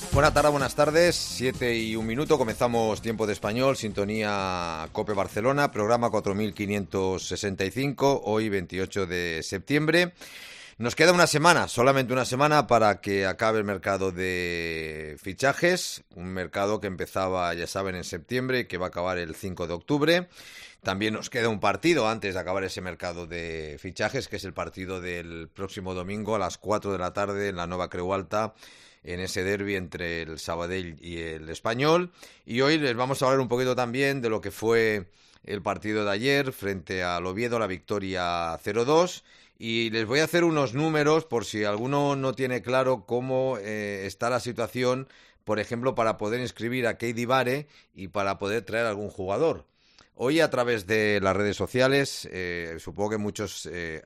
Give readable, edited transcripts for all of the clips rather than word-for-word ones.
Buenas tardes, buenas tardes, 7:01, comenzamos Tiempo de Español, sintonía COPE Barcelona, programa 4565, hoy 28 de septiembre. Nos queda una semana, solamente una semana para que acabe el mercado de fichajes, un mercado que empezaba, ya saben, en septiembre y que va a acabar el 5 de octubre. También nos queda un partido antes de acabar ese mercado de fichajes, que es el partido del próximo domingo a las 4 de la tarde en la Nova Creu Alta, en ese derbi entre el Sabadell y el Español. Y hoy les vamos a hablar un poquito también de lo que fue el partido de ayer frente al Oviedo, la victoria 0-2. Y les voy a hacer unos números por si alguno no tiene claro cómo está la situación, por ejemplo, para poder inscribir a Keidi Bare y para poder traer a algún jugador. Hoy a través de las redes sociales, supongo que muchos,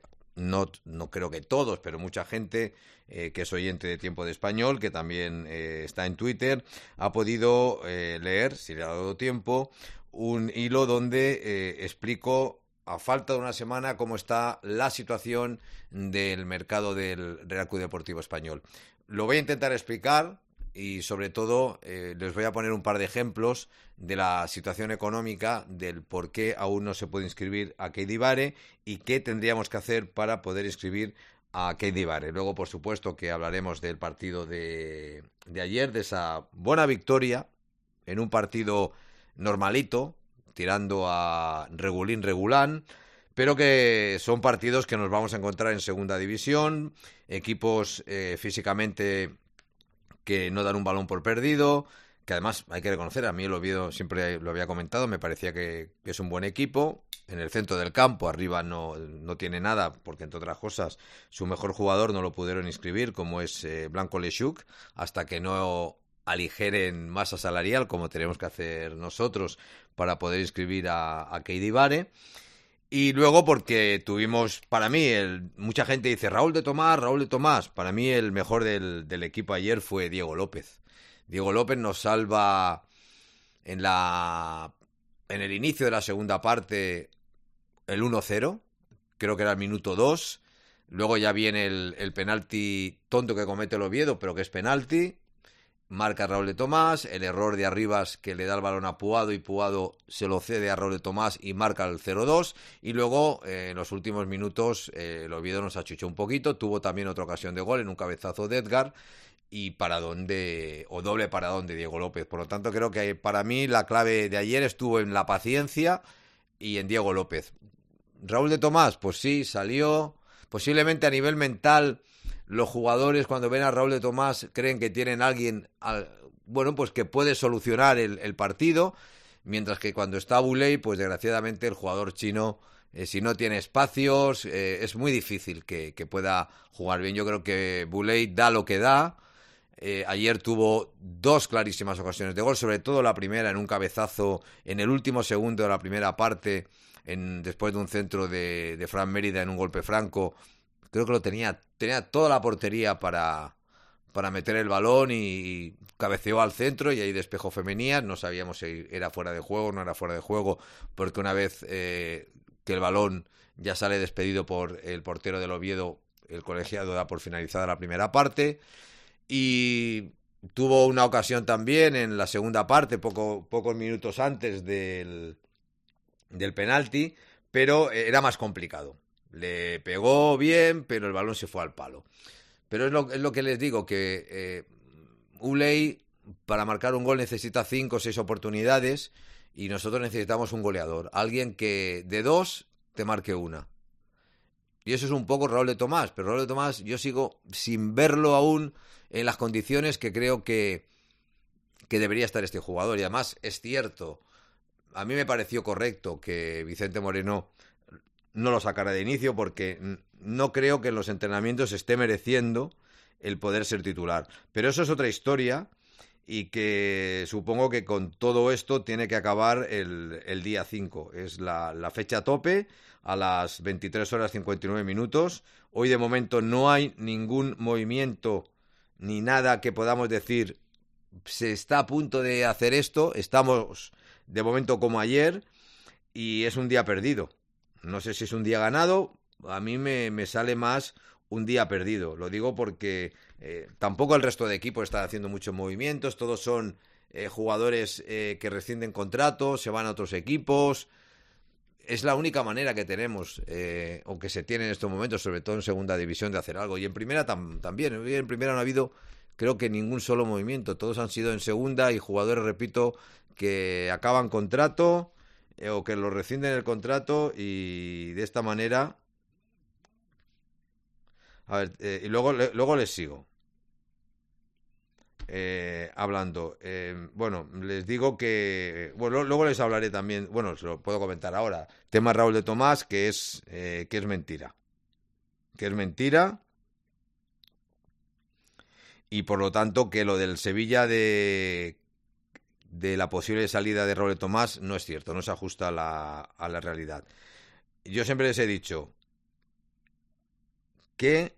no creo que todos, pero mucha gente que es oyente de Tiempo de Español, que también está en Twitter, ha podido leer, si le ha dado tiempo, un hilo donde explico, a falta de una semana, cómo está la situación del mercado del Real Club Deportivo Español. Lo voy a intentar explicar y, sobre todo, les voy a poner un par de ejemplos de la situación económica, del por qué aún no se puede inscribir a Keidi Bare y qué tendríamos que hacer para poder inscribir a Keidi Bare. Luego, por supuesto, que hablaremos del partido de ayer, de esa buena victoria en un partido normalito, tirando a regulín, pero que son partidos que nos vamos a encontrar en segunda división, equipos físicamente que no dan un balón por perdido, que además hay que reconocer, a mí el Oviedo siempre lo había comentado, me parecía que es un buen equipo. En el centro del campo, arriba no tiene nada, porque entre otras cosas su mejor jugador no lo pudieron inscribir, como es Blanco Lechuk, hasta que no aligeren masa salarial, como tenemos que hacer nosotros para poder inscribir a Keidi Bare. Y luego porque tuvimos, para mí, mucha gente dice Raúl de Tomás, para mí el mejor del equipo ayer fue Diego López. Diego López nos salva en el inicio de la segunda parte el 1-0, creo que era el minuto 2, luego ya viene el penalti tonto que comete el Oviedo, pero que es penalti. Marca Raúl de Tomás, el error de Arribas que le da el balón a Puado y Puado se lo cede a Raúl de Tomás y marca el 0-2. Y luego, en los últimos minutos, el Oviedo nos achuchó un poquito. Tuvo también otra ocasión de gol en un cabezazo de Edgar y doble paradón de Diego López. Por lo tanto, creo que para mí la clave de ayer estuvo en la paciencia y en Diego López. Raúl de Tomás, pues sí, salió. Posiblemente a nivel mental, los jugadores cuando ven a Raúl de Tomás creen que tienen a alguien, pues que puede solucionar el partido, mientras que cuando está Boulay, pues desgraciadamente el jugador chino, si no tiene espacios, es muy difícil que pueda jugar bien. Yo creo que Boulay da lo que da. Ayer tuvo dos clarísimas ocasiones de gol, sobre todo la primera en un cabezazo en el último segundo de la primera parte, después de un centro de Fran Mérida en un golpe franco. Creo que lo tenía toda la portería para meter el balón y cabeceó al centro y ahí despejó Femenías. No sabíamos si era fuera de juego o no era fuera de juego, porque una vez que el balón ya sale despedido por el portero del Oviedo, el colegiado da por finalizada la primera parte. Y tuvo una ocasión también en la segunda parte, pocos minutos antes del penalti, pero era más complicado. Le pegó bien, pero el balón se fue al palo. Pero es lo que les digo, que Boulay para marcar un gol necesita 5 o 6 oportunidades y nosotros necesitamos un goleador. Alguien que de 2 te marque una. Y eso es un poco Raúl de Tomás, pero Raúl de Tomás yo sigo sin verlo aún en las condiciones que creo que debería estar este jugador. Y además es cierto, a mí me pareció correcto que Vicente Moreno no lo sacara de inicio, porque no creo que en los entrenamientos esté mereciendo el poder ser titular. Pero eso es otra historia y que supongo que con todo esto tiene que acabar el día 5. Es la fecha tope a las 23:59. Hoy de momento no hay ningún movimiento ni nada que podamos decir se está a punto de hacer esto. Estamos de momento como ayer y es un día perdido. No sé si es un día ganado. A mí me sale más un día perdido. Lo digo porque tampoco el resto de equipos están haciendo muchos movimientos, todos son jugadores que rescinden contratos, se van a otros equipos. Es la única manera que tenemos, o que se tiene en estos momentos, sobre todo en segunda división, de hacer algo. Y en primera también. En primera no ha habido, creo que ningún solo movimiento. Todos han sido en segunda y jugadores, repito, que acaban contrato o que lo rescinden el contrato y de esta manera... A ver, y luego les sigo. Hablando. Bueno, les digo que... Bueno, luego les hablaré también. Bueno, se lo puedo comentar ahora. Tema Raúl de Tomás, que es mentira. Que es mentira. Y por lo tanto, que lo del Sevilla de la posible salida de Raúl de Tomás no es cierto, no se ajusta a la realidad. Yo siempre les he dicho que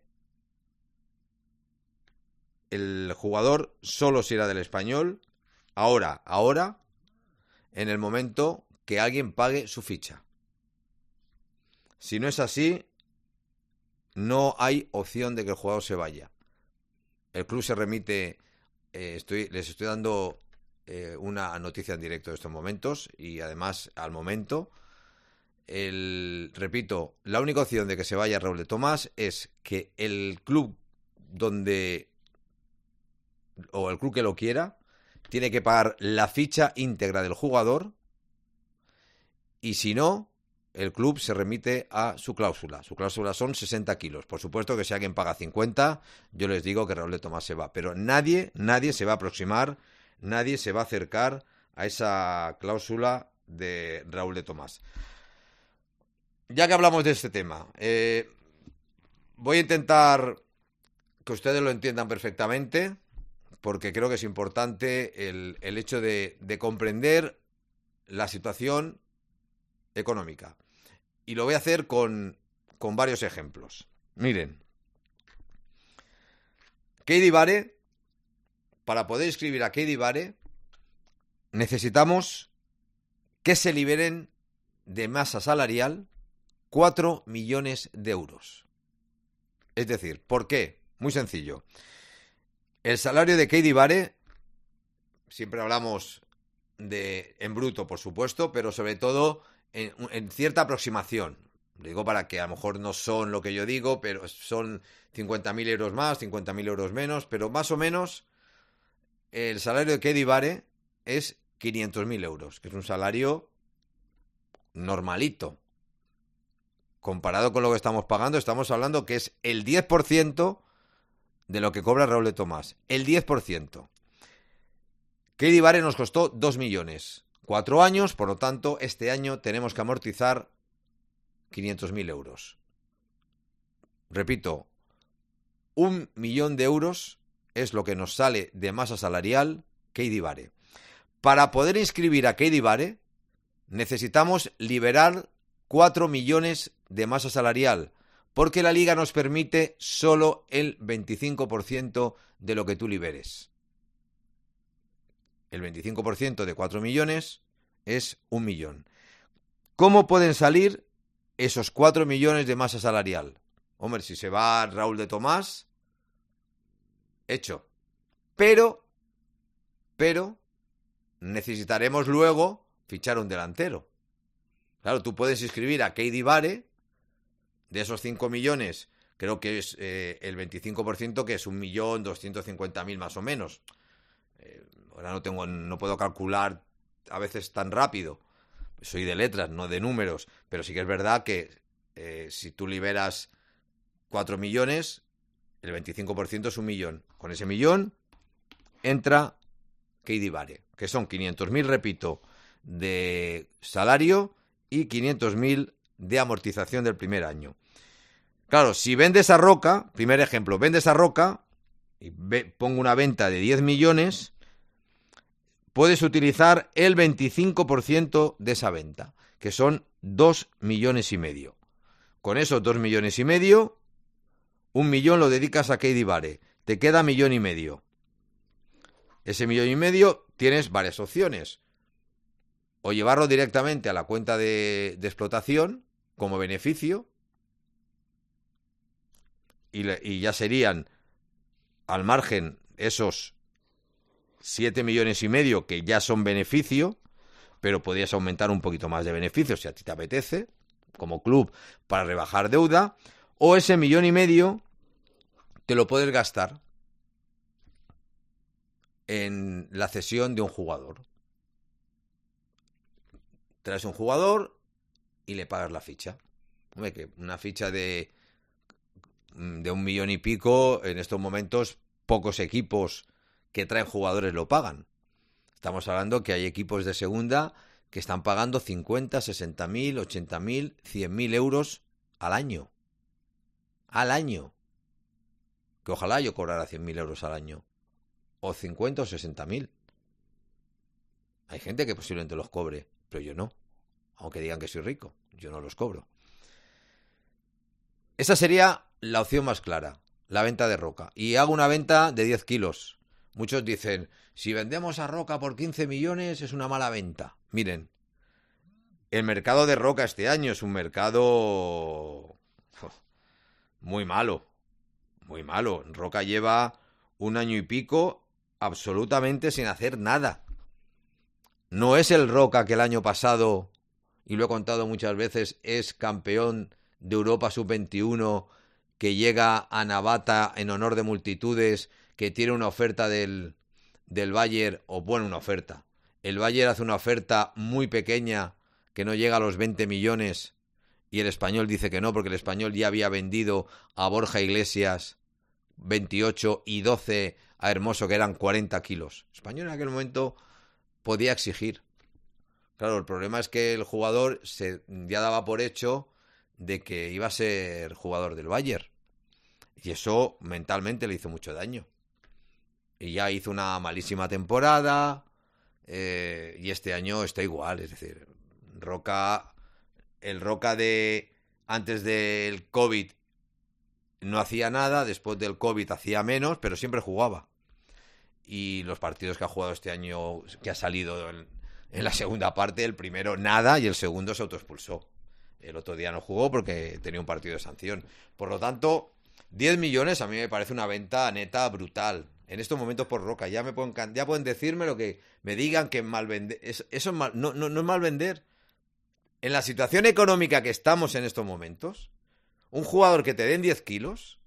el jugador solo se irá del Español ahora, en el momento que alguien pague su ficha. Si no es así, no hay opción de que el jugador se vaya. El club se remite, les estoy dando una noticia en directo de estos momentos y además al momento. Repito, la única opción de que se vaya Raúl de Tomás es que el club o el club que lo quiera, tiene que pagar la ficha íntegra del jugador y si no, el club se remite a su cláusula. Su cláusula son 60 kilos. Por supuesto que si alguien paga 50, yo les digo que Raúl de Tomás se va. Pero nadie se va a aproximar, nadie se va a acercar a esa cláusula de Raúl de Tomás. Ya que hablamos de este tema, voy a intentar que ustedes lo entiendan perfectamente, porque creo que es importante el hecho de comprender la situación económica. Y lo voy a hacer con varios ejemplos. Miren, Keidi Bare, para poder inscribir a Keidi Bare, necesitamos que se liberen de masa salarial 4 millones de euros. Es decir, ¿por qué? Muy sencillo. El salario de Keidi Bare, siempre hablamos en bruto, por supuesto, pero sobre todo en cierta aproximación. Lo digo para que a lo mejor no son lo que yo digo, pero son 50.000 euros más, 50.000 euros menos, pero más o menos el salario de Keidi Bare es 500.000 euros, que es un salario normalito. Comparado con lo que estamos pagando, estamos hablando que es el 10% de lo que cobra Raúl de Tomás. El 10%. Keidi Bare nos costó 2 millones. 4 años, por lo tanto, este año tenemos que amortizar 500.000 euros. Repito, 1 millón de euros es lo que nos sale de masa salarial Keidi Bare. Para poder inscribir a Keidi Bare, necesitamos liberar 4 millones de masa salarial, porque la liga nos permite solo el 25% de lo que tú liberes. El 25% de 4 millones es 1 millón. ¿Cómo pueden salir esos 4 millones de masa salarial? Hombre, si se va Raúl de Tomás, hecho. Pero necesitaremos luego fichar un delantero. Claro, tú puedes inscribir a Keidi Bare, de esos 5 millones, creo que es el 25%, que es 1.250.000 más o menos. Ahora no puedo calcular a veces tan rápido. Soy de letras, no de números, pero sí que es verdad que si tú liberas 4 millones, el 25% es 1 millón. Con ese millón entra Keidi Bare, que son 500.000, repito, de salario y 500.000 de amortización del primer año. Claro, si vendes a Roca, primer ejemplo, vendes a Roca y pongo una venta de 10 millones, puedes utilizar el 25% de esa venta, que son 2 millones y medio. Con esos 2 millones y medio, 1 millón lo dedicas a Keidi Bare, te queda 1,5 millones. Ese 1,5 millones tienes varias opciones. O llevarlo directamente a la cuenta de explotación como beneficio, y ya serían al margen esos 7,5 millones que ya son beneficio, pero podrías aumentar un poquito más de beneficio si a ti te apetece, como club, para rebajar deuda, o ese 1,5 millones te lo puedes gastar en la cesión de un jugador. Traes un jugador y le pagas la ficha. Hombre, que una ficha de 1,000,000 y pico, en estos momentos pocos equipos que traen jugadores lo pagan. Estamos hablando que hay equipos de segunda que están pagando 50, 60.000, 80.000, 100.000 euros al año. Al año. Que ojalá yo cobrara 100.000 euros al año. O 50 o 60.000. Hay gente que posiblemente los cobre, pero yo no. Aunque digan que soy rico, yo no los cobro. Esa sería la opción más clara, la venta de Roca. Y hago una venta de 10 kilos. Muchos dicen, si vendemos a Roca por 15 millones es una mala venta. Miren, el mercado de Roca este año es un mercado muy malo. Muy malo. Roca lleva 1 año y pico absolutamente sin hacer nada. No es el Roca que el año pasado, y lo he contado muchas veces, es campeón de Europa Sub-21, que llega a Navata en honor de multitudes, que tiene una oferta del Bayern, o bueno, una oferta. El Bayern hace una oferta muy pequeña que no llega a los 20 millones y el Español dice que no, porque el Español ya había vendido a Borja Iglesias 28 y 12 a Hermoso, que eran 40 kilos. El Español en aquel momento podía exigir. Claro, el problema es que el jugador ya daba por hecho de que iba a ser jugador del Bayern. Y eso mentalmente le hizo mucho daño. Y ya hizo una malísima temporada. Y este año está igual. Es decir, el Roca de antes del COVID no hacía nada. Después del COVID hacía menos, pero siempre jugaba. Y los partidos que ha jugado este año, que ha salido en la segunda parte, el primero nada y el segundo se autoexpulsó. El otro día no jugó porque tenía un partido de sanción. Por lo tanto, 10 millones a mí me parece una venta neta brutal. En estos momentos por Roca. Ya pueden decirme lo que me digan que es mal vender. Eso es mal, no es mal vender. En la situación económica que estamos en estos momentos, un jugador que te den 10 kilos,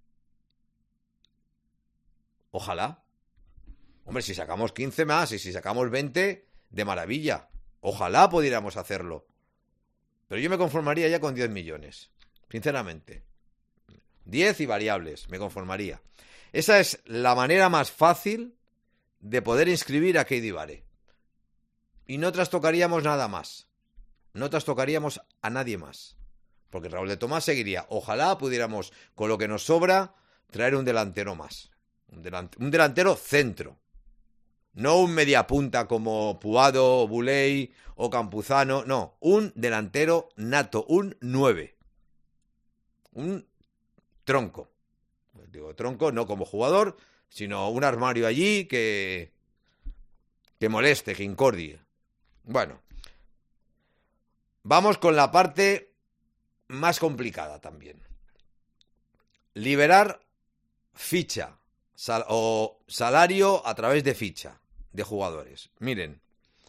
ojalá. Hombre, si sacamos 15 más y si sacamos 20, de maravilla. Ojalá pudiéramos hacerlo. Pero yo me conformaría ya con 10 millones. Sinceramente. 10 y variables, me conformaría. Esa es la manera más fácil de poder inscribir a Keidi Vare. Y no trastocaríamos nada más. No trastocaríamos a nadie más. Porque Raúl de Tomás seguiría. Ojalá pudiéramos, con lo que nos sobra, traer un delantero más. Un delantero centro. No un mediapunta como Puado, Buley o Campuzano. No, un delantero nato, un 9. Un tronco. Digo tronco no como jugador, sino un armario allí que moleste, que incordie. Bueno, vamos con la parte más complicada también. Liberar ficha o salario a través de ficha de jugadores. Miren,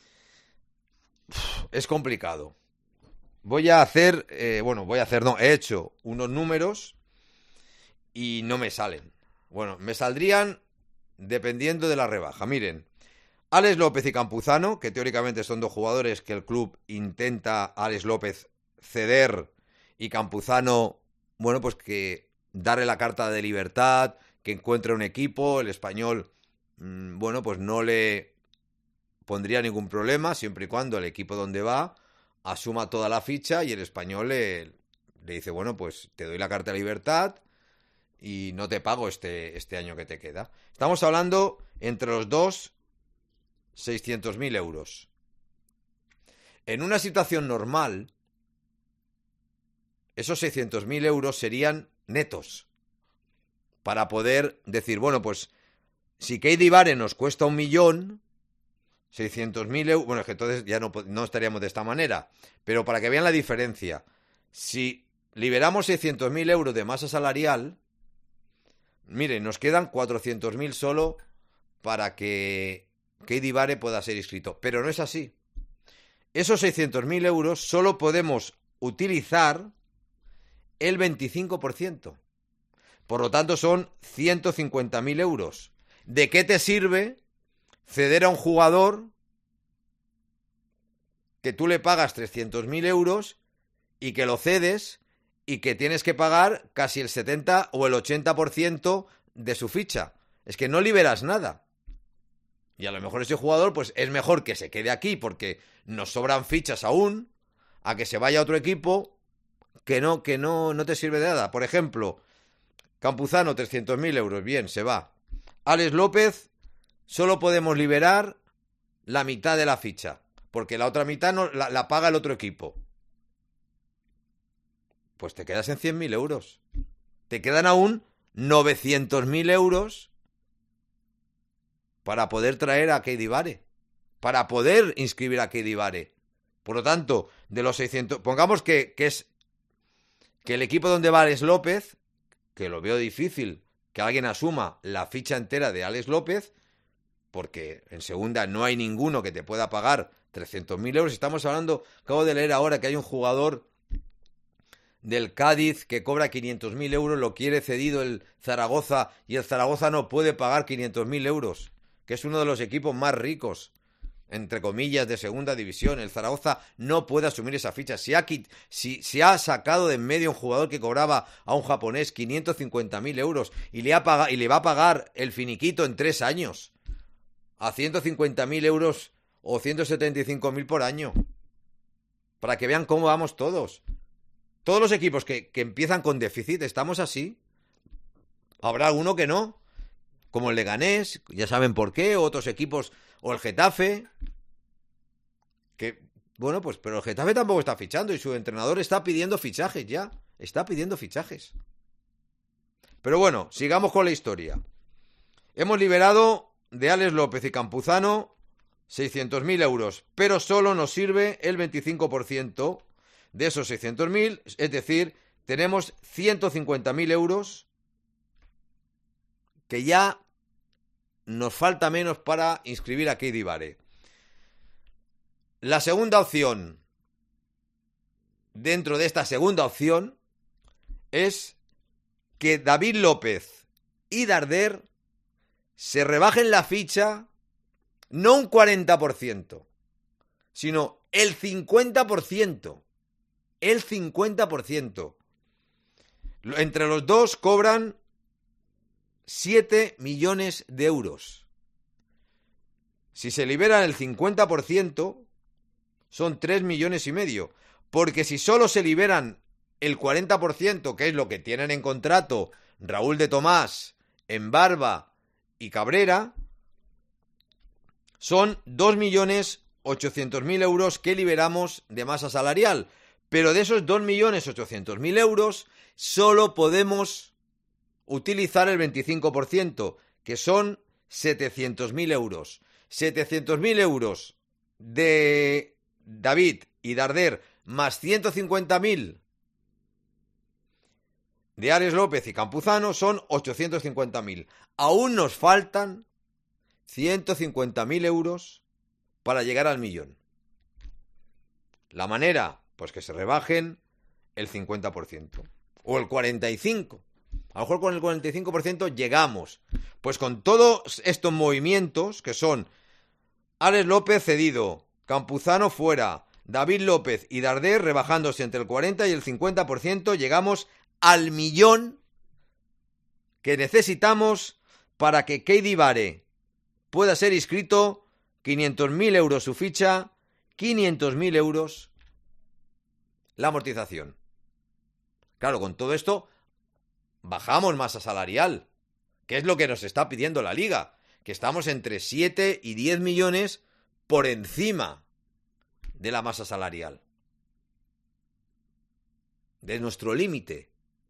es complicado. He hecho unos números y no me salen. Bueno, me saldrían dependiendo de la rebaja. Miren, Alex López y Campuzano, que teóricamente son dos jugadores que el club intenta, Alex López, ceder y Campuzano, bueno, pues que darle la carta de libertad, que encuentre un equipo. El Español, bueno, pues no le pondría ningún problema siempre y cuando el equipo donde va asuma toda la ficha y el Español le dice, bueno, pues te doy la carta de libertad y no te pago este año que te queda. Estamos hablando entre los dos 600.000 euros. En una situación normal, esos 600.000 euros serían netos para poder decir, bueno, pues si Keidi Vare nos cuesta 1.000.000, 600.000 euros, bueno, es que entonces ya no estaríamos de esta manera, pero para que vean la diferencia, si liberamos 600.000 euros de masa salarial, mire, nos quedan 400.000 solo para que Keidi Bare pueda ser inscrito. Pero no es así. Esos 600.000 euros solo podemos utilizar el 25%. Por lo tanto, son 150.000 euros. ¿De qué te sirve ceder a un jugador que tú le pagas 300.000 euros y que lo cedes y que tienes que pagar casi el 70 o el 80% de su ficha? Es que no liberas nada. Y a lo mejor ese jugador, pues es mejor que se quede aquí porque nos sobran fichas aún, a que se vaya a otro equipo que no te sirve de nada. Por ejemplo, Campuzano, 300.000 euros, bien, se va. Alex López, solo podemos liberar la mitad de la ficha, porque la otra mitad no, la paga el otro equipo. Pues te quedas en 100.000 euros. Te quedan aún 900.000 euros para poder traer a Keidi Bare, para poder inscribir a Keidi Bare. Por lo tanto, de los 600... Pongamos que el equipo donde va Alex López, que lo veo difícil que alguien asuma la ficha entera de Alex López, porque en segunda no hay ninguno que te pueda pagar 300.000 euros. Estamos hablando, acabo de leer ahora que hay un jugador del Cádiz que cobra 500.000 euros, lo quiere cedido el Zaragoza y el Zaragoza no puede pagar 500.000 euros, que es uno de los equipos más ricos, entre comillas, de segunda división. El Zaragoza no puede asumir esa ficha. Si ha sacado de en medio un jugador que cobraba a un japonés 550.000 euros y le va a pagar el finiquito en 3 años a 150.000 euros o 175.000 por año. Para que vean cómo vamos todos. Todos los equipos que empiezan con déficit, estamos así. Habrá alguno que no, como el Leganés, ya saben por qué, o otros equipos, o el Getafe, que, bueno, pues, pero el Getafe tampoco está fichando y su entrenador está pidiendo fichajes ya, está pidiendo fichajes. Pero bueno, sigamos con la historia. Hemos liberado de Alex López y Campuzano 600.000 euros, pero solo nos sirve el 25% de esos 600.000, es decir, tenemos 150.000 euros que ya nos falta menos para inscribir a Keidi Bare. La segunda opción, dentro de esta segunda opción, es que David López y Darder se rebajen la ficha no un 40%, sino el 50%. El 50%. Entre los dos cobran 7 millones de euros. Si se liberan el 50%, son 3 millones y medio. Porque si solo se liberan el 40%, que es lo que tienen en contrato Raúl de Tomás, Embarba y Cabrera, son 2.800.000 euros que liberamos de masa salarial. Pero de esos 2.800.000 euros solo podemos utilizar el 25%, que son 700.000 euros. 700.000 euros de David y Darder más 150.000 de Alex López y Campuzano son 850.000. Aún nos faltan 150.000 euros para llegar al millón. La manera, pues que se rebajen el 50% o el 45%. A lo mejor con el 45% llegamos. Pues con todos estos movimientos, que son Alex López cedido, Campuzano fuera, David López y Darder rebajándose entre el 40 y el 50%, llegamos al millón que necesitamos para que Keidi Bare pueda ser inscrito. 500.000 euros su ficha, 500.000 euros la amortización. Claro, con todo esto bajamos masa salarial, que es lo que nos está pidiendo la Liga, que estamos entre 7 y 10 millones por encima de la masa salarial, de nuestro límite.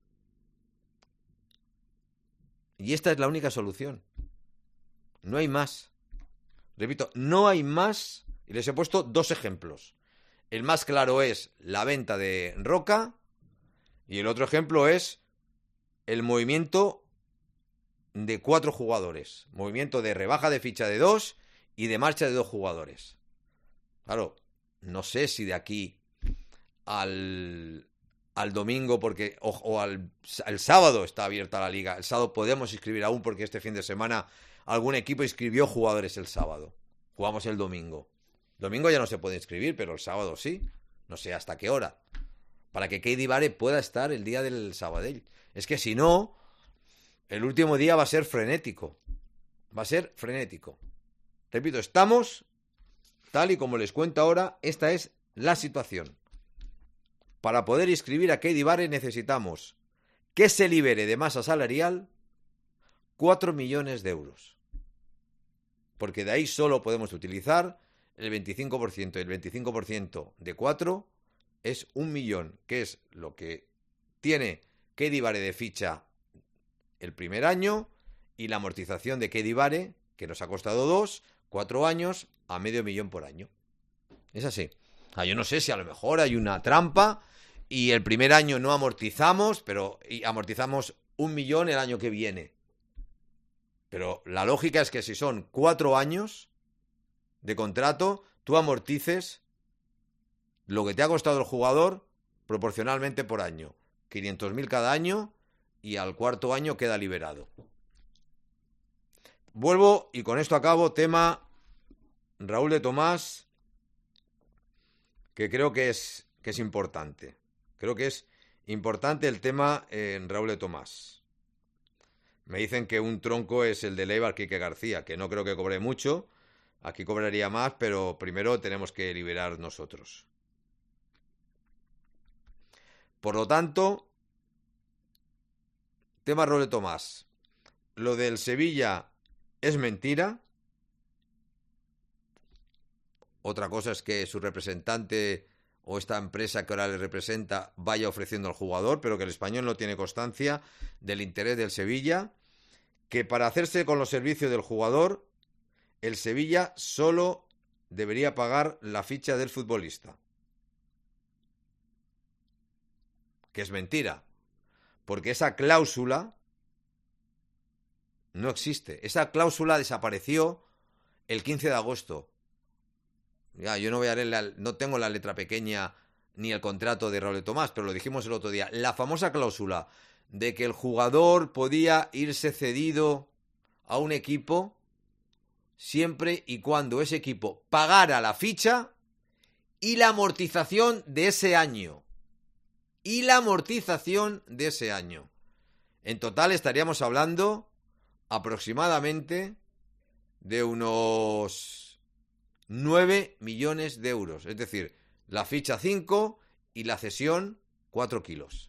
Y esta es la única solución. No hay más. Repito, no hay más. Y les he puesto 2 ejemplos. El más claro es la venta de Roca y el otro ejemplo es el movimiento de 4 jugadores. Movimiento de rebaja de ficha de 2 y de marcha de 2 jugadores. Claro, no sé si de aquí al domingo, porque el sábado está abierta la liga. El sábado podemos inscribir aún, porque este fin de semana algún equipo inscribió jugadores el sábado. Jugamos el domingo. Domingo ya no se puede inscribir, pero el sábado sí. No sé hasta qué hora. Para que Keidi Bare pueda estar el día del Sabadell. Es que si no, el último día va a ser frenético. Va a ser frenético. Repito, estamos, tal y como les cuento ahora, esta es la situación. Para poder inscribir a Keidi Bare necesitamos que se libere de masa salarial 4 millones de euros. Porque de ahí solo podemos utilizar el 25%. Y el 25% de 4 es 1 millón, que es lo que tiene Keidi Bare de ficha el primer año, y la amortización de Keidi Bare, que nos ha costado 4 años, a medio millón por año. Es así. Yo no sé si a lo mejor hay una trampa y el primer año no amortizamos, pero amortizamos 1 millón el año que viene. Pero la lógica es que si son 4 años de contrato, tú amortices lo que te ha costado el jugador proporcionalmente por año. 500.000 cada año, y al cuarto año queda liberado. Vuelvo, y con esto acabo, tema Raúl de Tomás, que creo que es importante. Creo que es importante el tema en Raúl de Tomás. Me dicen que un tronco es el de Leibar, Quique García, que no creo que cobre mucho. Aquí cobraría más, pero primero tenemos que liberar nosotros. Por lo tanto, tema Raúl de Tomás. Lo del Sevilla es mentira. Otra cosa es que su representante o esta empresa que ahora le representa vaya ofreciendo al jugador, pero que el Español no tiene constancia del interés del Sevilla, que para hacerse con los servicios del jugador, el Sevilla solo debería pagar la ficha del futbolista. Que es mentira, porque esa cláusula no existe. Esa cláusula desapareció el 15 de agosto. Ya, yo no voy a leer no tengo la letra pequeña ni el contrato de Raúl de Tomás, pero lo dijimos el otro día. La famosa cláusula de que el jugador podía irse cedido a un equipo siempre y cuando ese equipo pagara la ficha y la amortización de ese año. Y la amortización de ese año. En total estaríamos hablando aproximadamente de unos 9 millones de euros. Es decir, la ficha 5 y la cesión 4 kilos.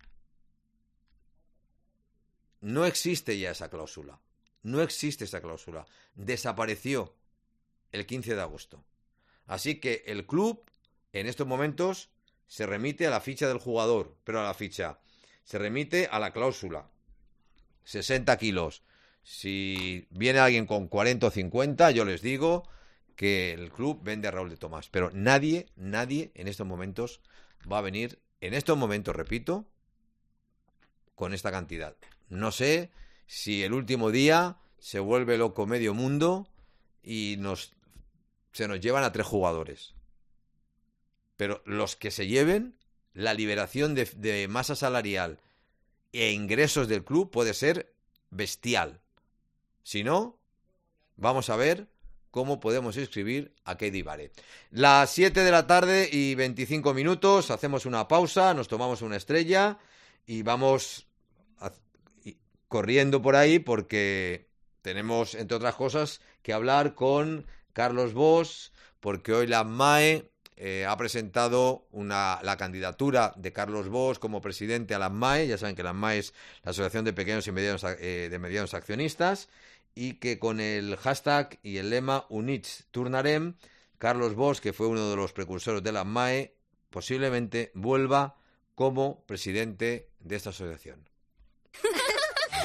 No existe ya esa cláusula. No existe esa cláusula. Desapareció el 15 de agosto. Así que el club en estos momentos se remite a la ficha del jugador, pero a la ficha se remite a la cláusula. 60 kilos. Si viene alguien con 40 o 50, yo les digo que el club vende a Raúl de Tomás. Pero nadie en estos momentos va a venir, en estos momentos, repito, con esta cantidad. No sé si el último día se vuelve loco medio mundo y se nos llevan a 3 jugadores. Pero los que se lleven, la liberación de masa salarial e ingresos del club puede ser bestial. Si no, vamos a ver cómo podemos inscribir a Keidi Bare. Las 7 de la tarde y 25 minutos, hacemos una pausa, nos tomamos una estrella y vamos corriendo por ahí porque tenemos, entre otras cosas, que hablar con Carlos Bosch, porque hoy la AMMAE ha presentado la candidatura de Carlos Bosch como presidente a la AMMAE. Ya saben que la AMMAE es la Asociación de Pequeños y Medianos Accionistas, y que con el hashtag y el lema Units Turnarem, Carlos Bosch, que fue uno de los precursores de la AMMAE, posiblemente vuelva como presidente de esta asociación.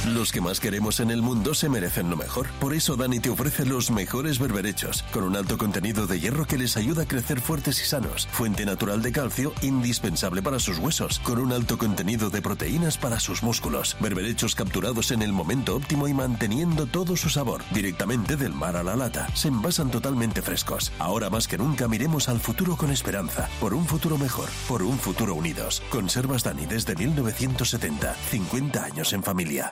Los que más queremos en el mundo se merecen lo mejor. Por eso Dani te ofrece los mejores berberechos, con un alto contenido de hierro que les ayuda a crecer fuertes y sanos. Fuente natural de calcio, indispensable para sus huesos, con un alto contenido de proteínas para sus músculos. Berberechos capturados en el momento óptimo y manteniendo todo su sabor, directamente del mar a la lata. Se envasan totalmente frescos. Ahora más que nunca miremos al futuro con esperanza. Por un futuro mejor, por un futuro unidos. Conservas Dani desde 1970. 50 años en familia.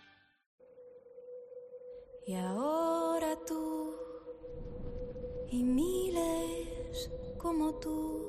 Y ahora tú y miles como tú,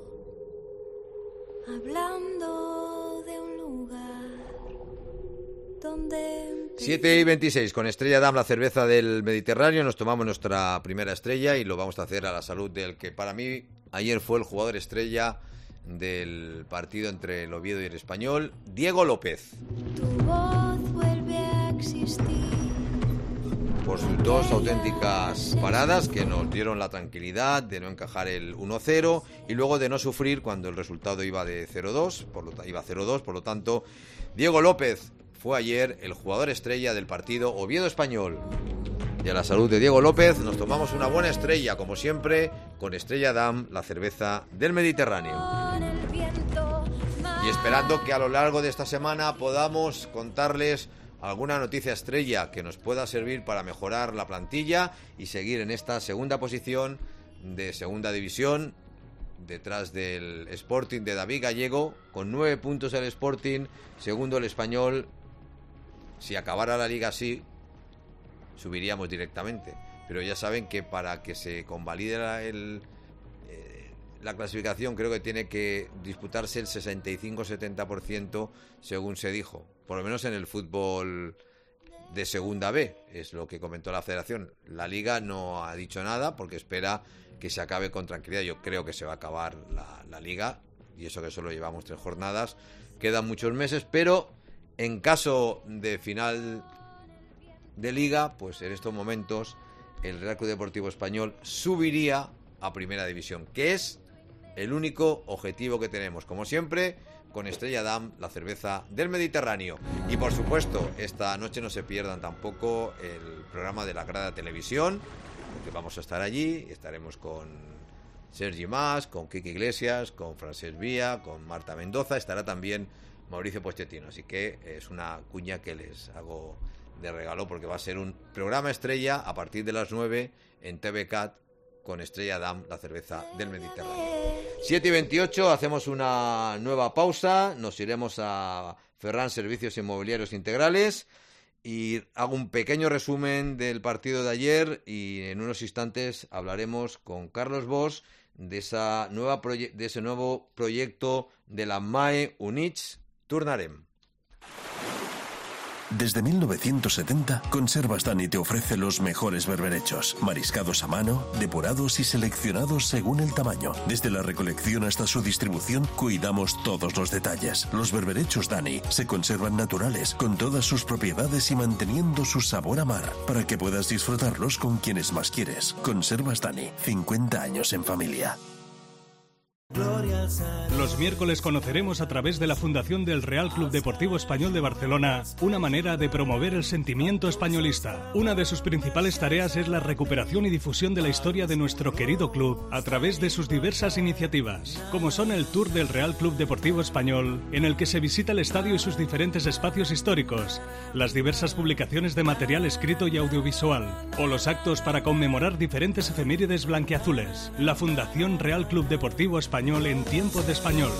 hablando de un lugar donde... 7:26, con Estrella Damm, la cerveza del Mediterráneo, nos tomamos nuestra primera estrella y lo vamos a hacer a la salud del que para mí ayer fue el jugador estrella del partido entre el Oviedo y el Español, Diego López. Tu voz vuelve a existir. Por sus dos auténticas paradas que nos dieron la tranquilidad de no encajar el 1-0 y luego de no sufrir cuando el resultado iba de 0-2, iba 0-2, por lo tanto, Diego López fue ayer el jugador estrella del partido Oviedo-Español. Y a la salud de Diego López nos tomamos una buena estrella, como siempre, con Estrella Damm, la cerveza del Mediterráneo. Y esperando que a lo largo de esta semana podamos contarles alguna noticia estrella que nos pueda servir para mejorar la plantilla y seguir en esta segunda posición de segunda división, detrás del Sporting de David Gallego, con 9 puntos el Sporting, segundo el Español. Si acabara la liga así, subiríamos directamente. Pero ya saben que para que se convalide la clasificación, creo que tiene que disputarse el 65-70%, según se dijo. Por lo menos en el fútbol de segunda B, es lo que comentó la federación. La liga no ha dicho nada porque espera que se acabe con tranquilidad. Yo creo que se va a acabar la liga, y eso que solo llevamos 3 jornadas. Quedan muchos meses, pero en caso de final de liga, pues en estos momentos el Real Club Deportivo Español subiría a Primera División, que es el único objetivo que tenemos, como siempre, con Estrella Damm, la cerveza del Mediterráneo. Y por supuesto, esta noche no se pierdan tampoco el programa de la Grada Televisión, porque vamos a estar allí, estaremos con Sergi Mas, con Kiki Iglesias, con Francesc Vía, con Marta Mendoza, estará también Mauricio Pochettino, así que es una cuña que les hago de regalo, porque va a ser un programa estrella a partir de las 9 en TVCAT con Estrella Damm, la cerveza del Mediterráneo. 7:28, hacemos una nueva pausa, nos iremos a Ferran Servicios Inmobiliarios Integrales y hago un pequeño resumen del partido de ayer y en unos instantes hablaremos con Carlos Bosch de ese nuevo proyecto de la MAE Units Tornarem. Desde 1970, Conservas Dani te ofrece los mejores berberechos, mariscados a mano, depurados y seleccionados según el tamaño. Desde la recolección hasta su distribución, cuidamos todos los detalles. Los berberechos Dani se conservan naturales, con todas sus propiedades y manteniendo su sabor a mar, para que puedas disfrutarlos con quienes más quieres. Conservas Dani, 50 años en familia. Los miércoles conoceremos a través de la Fundación del Real Club Deportivo Español de Barcelona una manera de promover el sentimiento españolista. Una de sus principales tareas es la recuperación y difusión de la historia de nuestro querido club a través de sus diversas iniciativas, como son el Tour del Real Club Deportivo Español, en el que se visita el estadio y sus diferentes espacios históricos, las diversas publicaciones de material escrito y audiovisual, o los actos para conmemorar diferentes efemérides blanquiazules. La Fundación Real Club Deportivo Español en tiempo de español.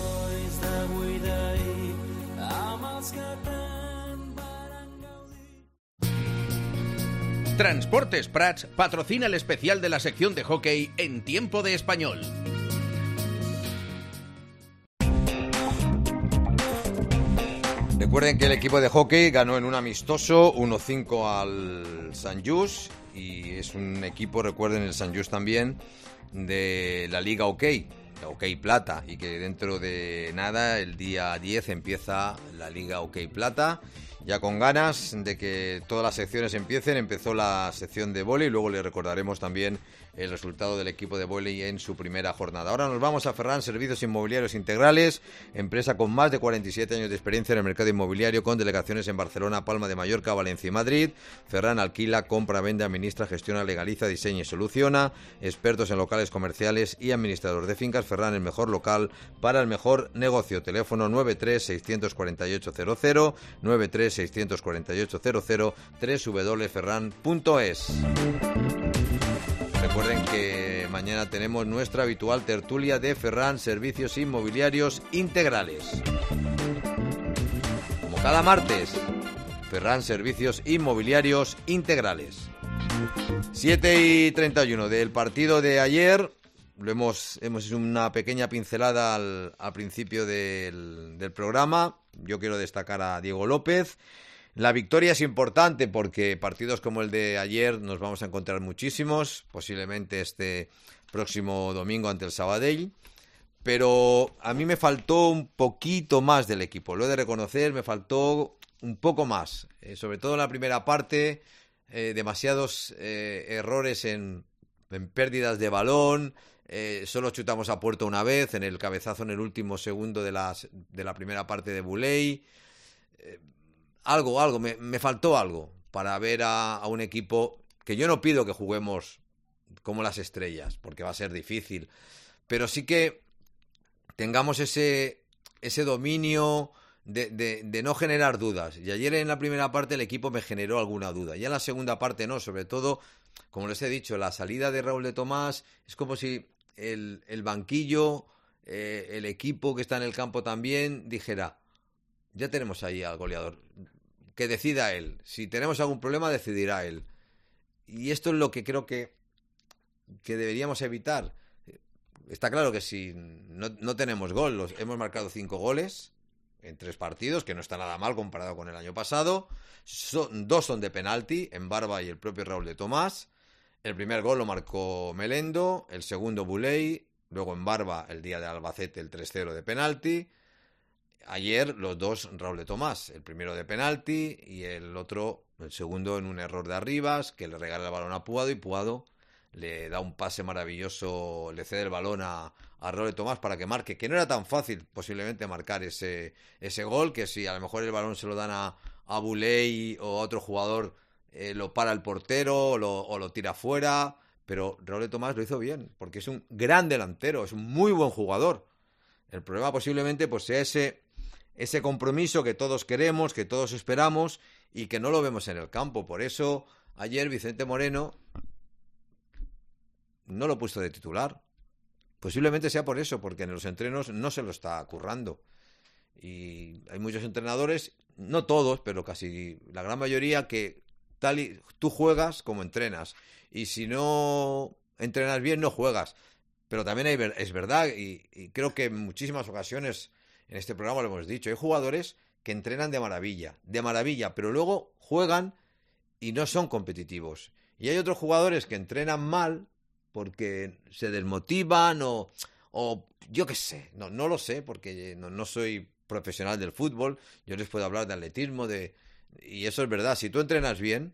Transportes Prats patrocina el especial de la sección de hockey en tiempo de español. Recuerden que el equipo de hockey ganó en un amistoso 1-5 al Sant Just, y es un equipo, recuerden, el Sant Just también, de la Liga OK Plata, y que dentro de nada, el día 10, empieza la Liga OK Plata, ya con ganas de que todas las secciones empiecen. Empezó la sección de vóley, luego le recordaremos también el resultado del equipo de vóley en su primera jornada. Ahora nos vamos a Ferran Servicios Inmobiliarios Integrales, empresa con más de 47 años de experiencia en el mercado inmobiliario, con delegaciones en Barcelona, Palma de Mallorca, Valencia y Madrid. Ferran alquila, compra, vende, administra, gestiona, legaliza, diseña y soluciona. Expertos en locales comerciales y administrador de fincas. Ferran, el mejor local para el mejor negocio. Teléfono 93-648-00, 93-648-00, www.ferran.es. Recuerden que mañana tenemos nuestra habitual tertulia de Ferran Servicios Inmobiliarios Integrales. Como cada martes, Ferran Servicios Inmobiliarios Integrales. 7:31 del partido de ayer. Hemos hecho una pequeña pincelada al principio del programa. Yo quiero destacar a Diego López. La victoria es importante porque partidos como el de ayer nos vamos a encontrar muchísimos, posiblemente este próximo domingo ante el Sabadell, pero a mí me faltó un poquito más del equipo, lo he de reconocer, me faltó un poco más, sobre todo en la primera parte, demasiados errores en pérdidas de balón, solo chutamos a puerta una vez, en el cabezazo en el último segundo de la primera parte de Bouley. Me faltó algo para ver a un equipo que yo no pido que juguemos como las estrellas, porque va a ser difícil, pero sí que tengamos ese dominio de no generar dudas. Y ayer en la primera parte el equipo me generó alguna duda, y en la segunda parte no, sobre todo, como les he dicho, la salida de Raúl de Tomás es como si el banquillo, el equipo que está en el campo también dijera: ya tenemos ahí al goleador, que decida él. Si tenemos algún problema, decidirá él. Y esto es lo que creo que deberíamos evitar. Está claro que si no tenemos gol, hemos marcado 5 goles en 3 partidos, que no está nada mal comparado con el año pasado. 2 son de penalti, en Barba y el propio Raúl de Tomás. El primer gol lo marcó Melendo, el segundo Bouley, luego en Barba el día de Albacete el 3-0 de penalti. Ayer los 2 Raúl de Tomás, el primero de penalti y el segundo en un error de Arribas, que le regala el balón a Puado y Puado le da un pase maravilloso, le cede el balón a Raúl de Tomás para que marque, que no era tan fácil posiblemente marcar ese gol, que si a lo mejor el balón se lo dan a Bouley o a otro jugador, lo para el portero o lo tira fuera, pero Raúl de Tomás lo hizo bien, porque es un gran delantero, es un muy buen jugador. El problema posiblemente pues sea ese compromiso que todos queremos, que todos esperamos y que no lo vemos en el campo. Por eso ayer Vicente Moreno no lo ha puesto de titular. Posiblemente sea por eso, porque en los entrenos no se lo está currando. Y hay muchos entrenadores, no todos, pero casi la gran mayoría, que tú juegas como entrenas. Y si no entrenas bien, no juegas. Pero también es verdad, y creo que en muchísimas ocasiones en este programa lo hemos dicho, hay jugadores que entrenan de maravilla, pero luego juegan y no son competitivos. Y hay otros jugadores que entrenan mal porque se desmotivan o yo qué sé, no lo sé, porque no soy profesional del fútbol, yo les puedo hablar de atletismo, y eso es verdad, si tú entrenas bien,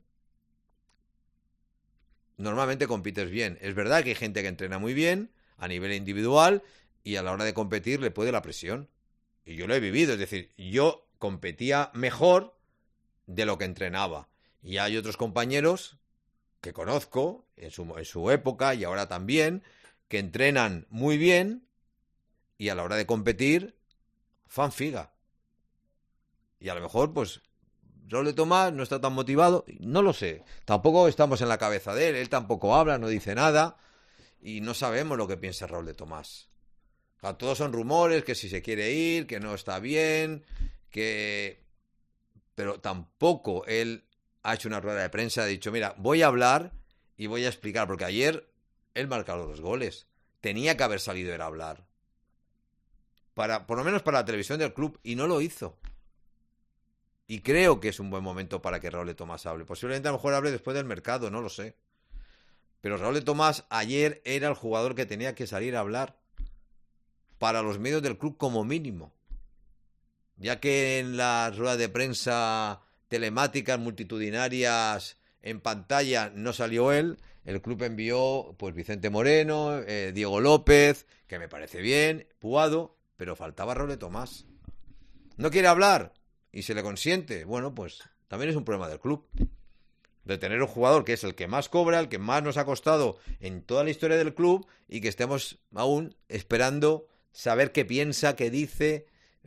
normalmente compites bien. Es verdad que hay gente que entrena muy bien a nivel individual y a la hora de competir le puede la presión. Y yo lo he vivido, es decir, yo competía mejor de lo que entrenaba. Y hay otros compañeros que conozco en su época y ahora también, que entrenan muy bien y a la hora de competir fan figa. Y a lo mejor, pues, Raúl de Tomás no está tan motivado, no lo sé. Tampoco estamos en la cabeza de él tampoco habla, no dice nada y no sabemos lo que piensa Raúl de Tomás. O sea, todos son rumores, que si se quiere ir, que no está bien, pero tampoco él ha hecho una rueda de prensa, ha dicho, mira, voy a hablar y voy a explicar, porque ayer él marcó los 2 goles. Tenía que haber salido él a hablar. Por lo menos para la televisión del club, y no lo hizo. Y creo que es un buen momento para que Raúl de Tomás hable. Posiblemente a lo mejor hable después del mercado, no lo sé. Pero Raúl de Tomás ayer era el jugador que tenía que salir a hablar para los medios del club como mínimo. Ya que en la rueda de prensa telemáticas multitudinarias en pantalla no salió él. El club envió pues Vicente Moreno, Diego López, que me parece bien, Puado, pero faltaba Raúl de Tomás. No quiere hablar y se le consiente. Bueno, pues también es un problema del club. De tener un jugador que es el que más cobra, el que más nos ha costado en toda la historia del club y que estemos aún esperando saber qué piensa, qué dice,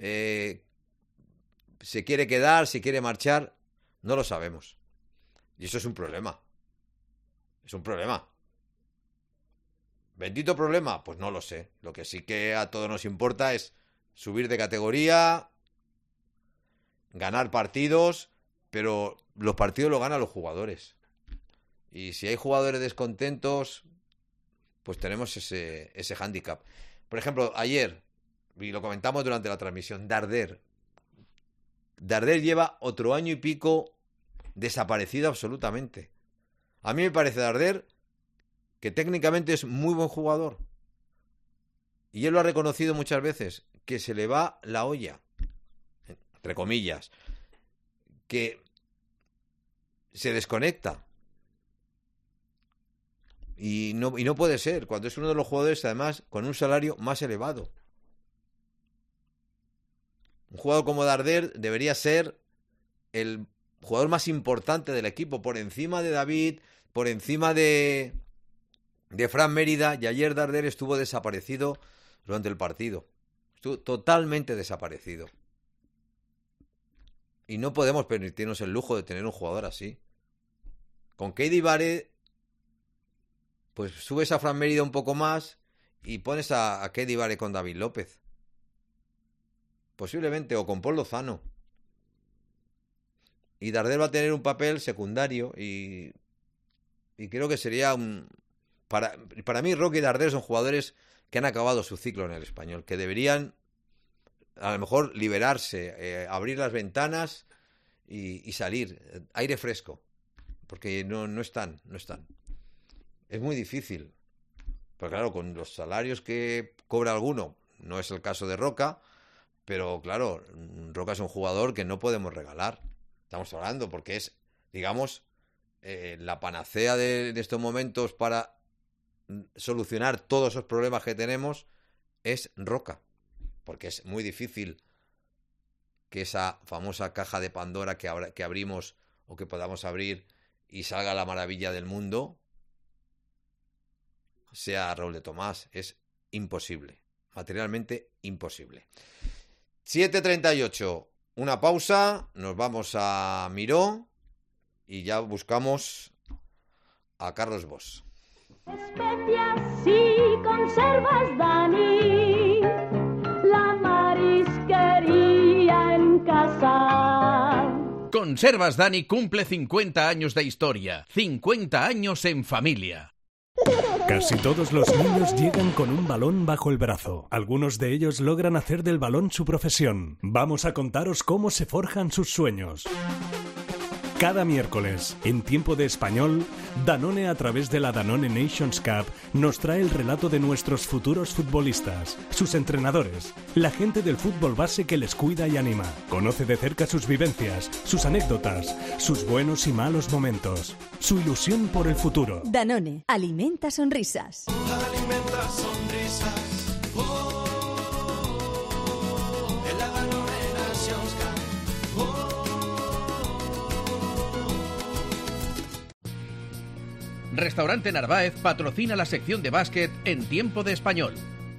se quiere quedar, si quiere marchar, no lo sabemos. Y eso es un problema. Es un problema. ¿Bendito problema? Pues no lo sé. Lo que sí que a todos nos importa es subir de categoría, ganar partidos, pero los partidos los ganan los jugadores. Y si hay jugadores descontentos, pues tenemos ese hándicap. Por ejemplo, ayer, y lo comentamos durante la transmisión, Darder lleva otro año y pico desaparecido absolutamente. A mí me parece Darder que técnicamente es muy buen jugador. Y él lo ha reconocido muchas veces, que se le va la olla, entre comillas, que se desconecta. Y no puede ser, cuando es uno de los jugadores, además, con un salario más elevado. Un jugador como Darder debería ser el jugador más importante del equipo, por encima de David, por encima de Fran Mérida, y ayer Darder estuvo desaparecido durante el partido. Estuvo totalmente desaparecido. Y no podemos permitirnos el lujo de tener un jugador así. Con Keidi Bare, pues subes a Fran Mérida un poco más y pones a Keidi Bare con David López. Posiblemente, o con Paul Lozano. Y Darder va a tener un papel secundario y creo que sería para mí Roque y Darder son jugadores que han acabado su ciclo en el Español, que deberían a lo mejor liberarse, abrir las ventanas y salir, aire fresco, porque no están. Es muy difícil, pero claro, con los salarios que cobra alguno, no es el caso de Roca, pero claro, Roca es un jugador que no podemos regalar. Estamos hablando porque es, digamos, la panacea de estos momentos para solucionar todos esos problemas que tenemos es Roca, porque es muy difícil que esa famosa caja de Pandora que abrimos o que podamos abrir y salga la maravilla del mundo sea Raúl de Tomás. Es imposible, materialmente imposible. 7:38, una pausa, nos vamos a Miró y ya buscamos a Carlos Bosch. Especias y conservas, Dani, la marisquería en casa. Conservas Dani cumple 50 años de historia, 50 años en familia. Casi todos los niños llegan con un balón bajo el brazo. Algunos de ellos logran hacer del balón su profesión. Vamos a contaros cómo se forjan sus sueños. Cada miércoles, en Tiempo de Español, Danone, a través de la Danone Nations Cup, nos trae el relato de nuestros futuros futbolistas, sus entrenadores, la gente del fútbol base que les cuida y anima. Conoce de cerca sus vivencias, sus anécdotas, sus buenos y malos momentos, su ilusión por el futuro. Danone, alimenta sonrisas. Alimenta sonrisas. En la Danone Nations Cup. Restaurante Narváez patrocina la sección de básquet en Tiempo de Español.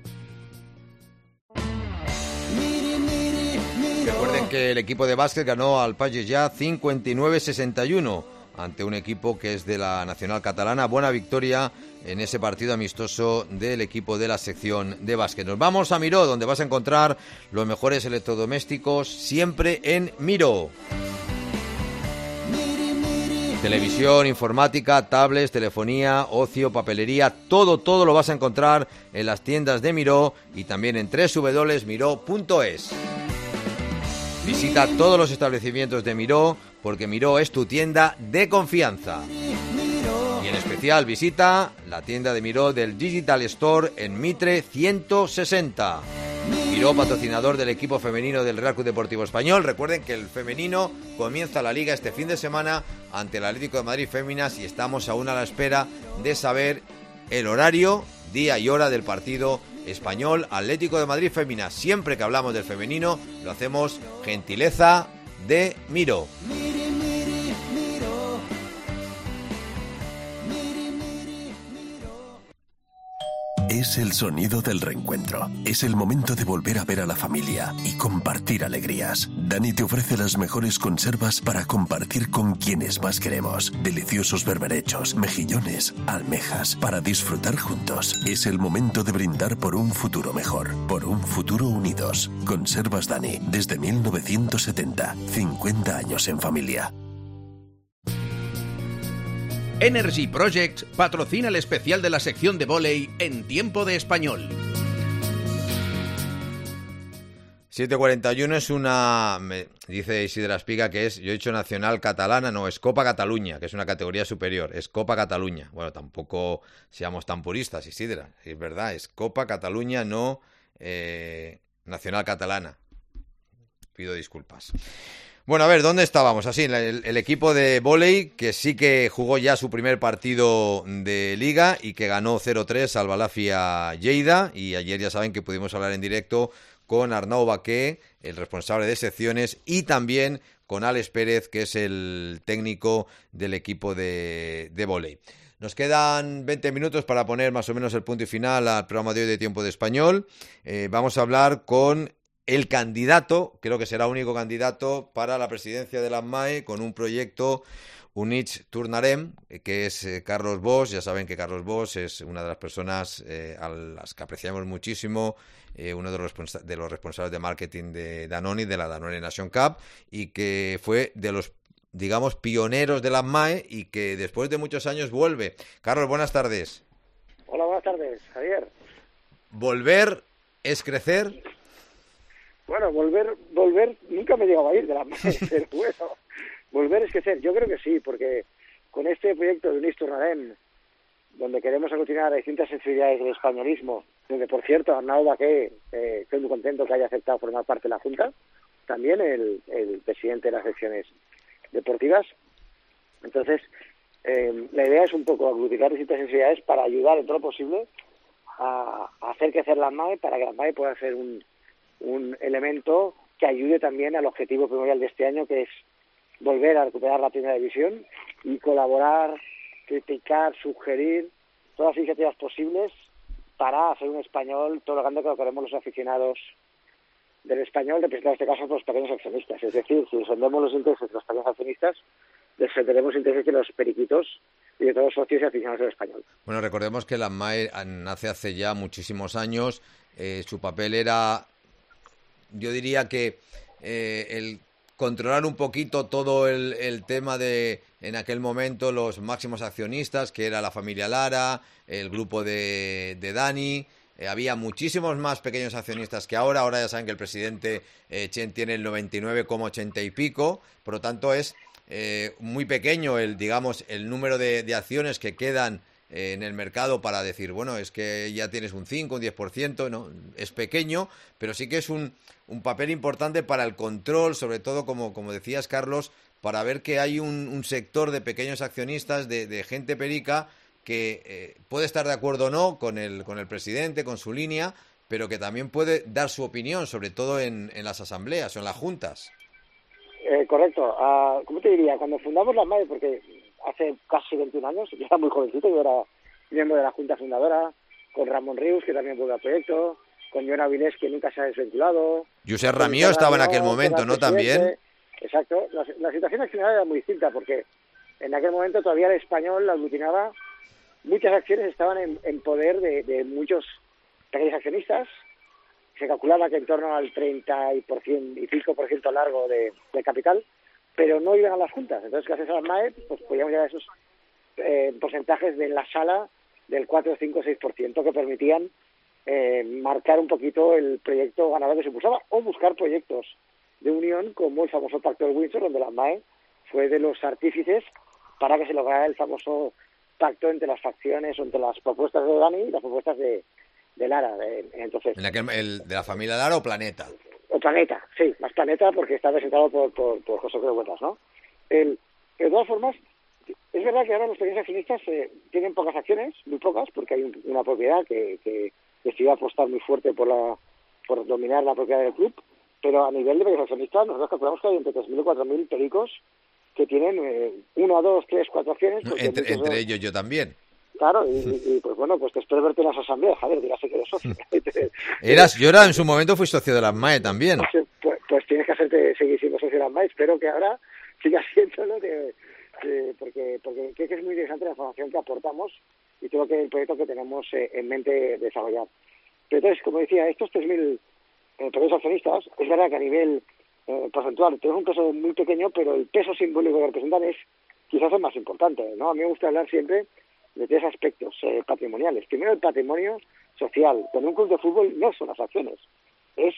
Recuerden que el equipo de básquet ganó al Pages ya 59-61 ante un equipo que es de la Nacional Catalana. Buena victoria en ese partido amistoso del equipo de la sección de básquet. Nos vamos a Miró, donde vas a encontrar los mejores electrodomésticos siempre en Miró. Televisión, informática, tablets, telefonía, ocio, papelería, todo lo vas a encontrar en las tiendas de Miró y también en www.miró.es. Visita todos los establecimientos de Miró porque Miró es tu tienda de confianza. Y en especial visita la tienda de Miró del Digital Store en Mitre 160. Miró, patrocinador del equipo femenino del Real Club Deportivo Español. Recuerden que el femenino comienza la liga este fin de semana ante el Atlético de Madrid Féminas y estamos aún a la espera de saber el horario, día y hora del partido español Atlético de Madrid Féminas. Siempre que hablamos del femenino lo hacemos gentileza de Miro. Es el sonido del reencuentro. Es el momento de volver a ver a la familia y compartir alegrías. Dani te ofrece las mejores conservas para compartir con quienes más queremos. Deliciosos berberechos, mejillones, almejas, para disfrutar juntos. Es el momento de brindar por un futuro mejor, por un futuro unidos. Conservas Dani, desde 1970. 50 años en familia. Energy Projects patrocina el especial de la sección de vóley en Tiempo de Español. 7:41 es una, me dice Isidra Espiga que es, yo he dicho nacional catalana, no, es Copa Cataluña, que es una categoría superior, es Copa Cataluña. Bueno, tampoco seamos tan puristas, Isidra, es verdad, es Copa Cataluña, no nacional catalana. Pido disculpas. Bueno, a ver, ¿dónde estábamos? Así, el equipo de vóley, que sí que jugó ya su primer partido de Liga y que ganó 0-3 al Balafia Lleida. Y ayer ya saben que pudimos hablar en directo con Arnau Baqué, el responsable de secciones, y también con Alex Pérez, que es el técnico del equipo de vóley. Nos quedan 20 minutos para poner más o menos el punto y final al programa de hoy de Tiempo de Español. Vamos a hablar con el candidato, creo que será único candidato para la presidencia de la AMAE, con un proyecto Units Tornarem, que es Carlos Bosch. Ya saben que Carlos Bosch es una de las personas a las que apreciamos muchísimo, uno de los responsables de marketing de Danone, de la Danone Nation Cup, y que fue de los, digamos, pioneros de la AMAE y que después de muchos años vuelve. Carlos, buenas tardes. Hola, buenas tardes, Javier. ¿Volver es crecer? Bueno, volver nunca me he llegado a ir de la AMAE, pero bueno, volver es crecer. Yo creo que sí, porque con este proyecto de Units Tornarem, donde queremos aglutinar distintas sensibilidades del españolismo, donde, por cierto, Arnau Baqué, estoy muy contento que haya aceptado formar parte de la Junta, también el presidente de las secciones deportivas. Entonces, la idea es un poco aglutinar distintas sensibilidades para ayudar en todo lo posible a hacer crecer la AMAE, para que la AMAE pueda ser un elemento que ayude también al objetivo primordial de este año, que es volver a recuperar la primera división y colaborar, criticar, sugerir todas las iniciativas posibles para hacer un español todo lo grande que lo queremos los aficionados del español, representado en este caso por los pequeños accionistas. Es decir, si defendemos los intereses de los pequeños accionistas, defenderemos los intereses de los periquitos y de todos los socios y aficionados del español. Bueno, recordemos que la AMAE nace hace ya muchísimos años. Su papel era, yo diría que el controlar un poquito todo el tema de, en aquel momento, los máximos accionistas, que era la familia Lara, el grupo de Dani. Había muchísimos más pequeños accionistas que ahora. Ahora ya saben que el presidente Chen tiene el 99,80 y pico. Por lo tanto, es muy pequeño el número de acciones que quedan en el mercado para decir, bueno, es que ya tienes un 5, un 10%, ¿no? Es pequeño, pero sí que es un papel importante para el control, sobre todo, como decías, Carlos, para ver que hay un sector de pequeños accionistas, de gente perica, que puede estar de acuerdo o no con el presidente, con su línea, pero que también puede dar su opinión, sobre todo en las asambleas o en las juntas. Correcto. ¿Cómo te diría? Cuando fundamos la AMAE, porque hace casi 21 años, yo era muy jovencito, yo era miembro de la Junta Fundadora, con Ramón Rius, que también vuelve al proyecto, con Joan Avilés, que nunca se ha desvinculado. José Ramío estaba en aquel momento, ¿no? También. Exacto. La situación accionaria era muy distinta, porque en aquel momento todavía el español aglutinaba, muchas acciones estaban en poder de muchos pequeños accionistas. Se calculaba que en torno al 35% largo de capital, pero no iban a las juntas. Entonces, gracias a la AMAE, pues podíamos llegar a esos porcentajes de la sala del 4, 5, 6%, que permitían marcar un poquito el proyecto ganador que se impulsaba, o buscar proyectos de unión, como el famoso Pacto de Windsor, donde la AMAE fue de los artífices para que se lograra el famoso pacto entre las facciones o entre las propuestas de Dani y las propuestas de de Lara. Entonces, de la familia Lara o Planeta. O Planeta, sí, más Planeta porque está presentado por José Pedro Huertas, ¿no? De todas formas, es verdad que ahora los pequeños accionistas tienen pocas acciones, muy pocas, porque hay una propiedad que decidió apostar muy fuerte por dominar la propiedad del club, pero a nivel de pequeños accionistas nosotros calculamos que hay entre 3.000 y 4.000 pericos que tienen 1, 2, 3, 4 acciones. Entre ellos yo también. Claro, y pues bueno, pues te espero verte en las asambleas, Javier, dirás que eres socio. Yo en su momento fui socio de las MAE también. Pues tienes que seguir siendo socio de las MAE, espero que ahora sigas siéndolo, porque creo que es muy interesante la información que aportamos y creo que el proyecto que tenemos en mente desarrollar. Pero entonces, como decía, estos 3.000 pequeños accionistas, es verdad que a nivel porcentual tenemos un peso muy pequeño, pero el peso simbólico que representan es quizás el más importante, ¿no? A mí me gusta hablar siempre de 3 aspectos patrimoniales. Primero, el patrimonio social. Con un club de fútbol no son las acciones, es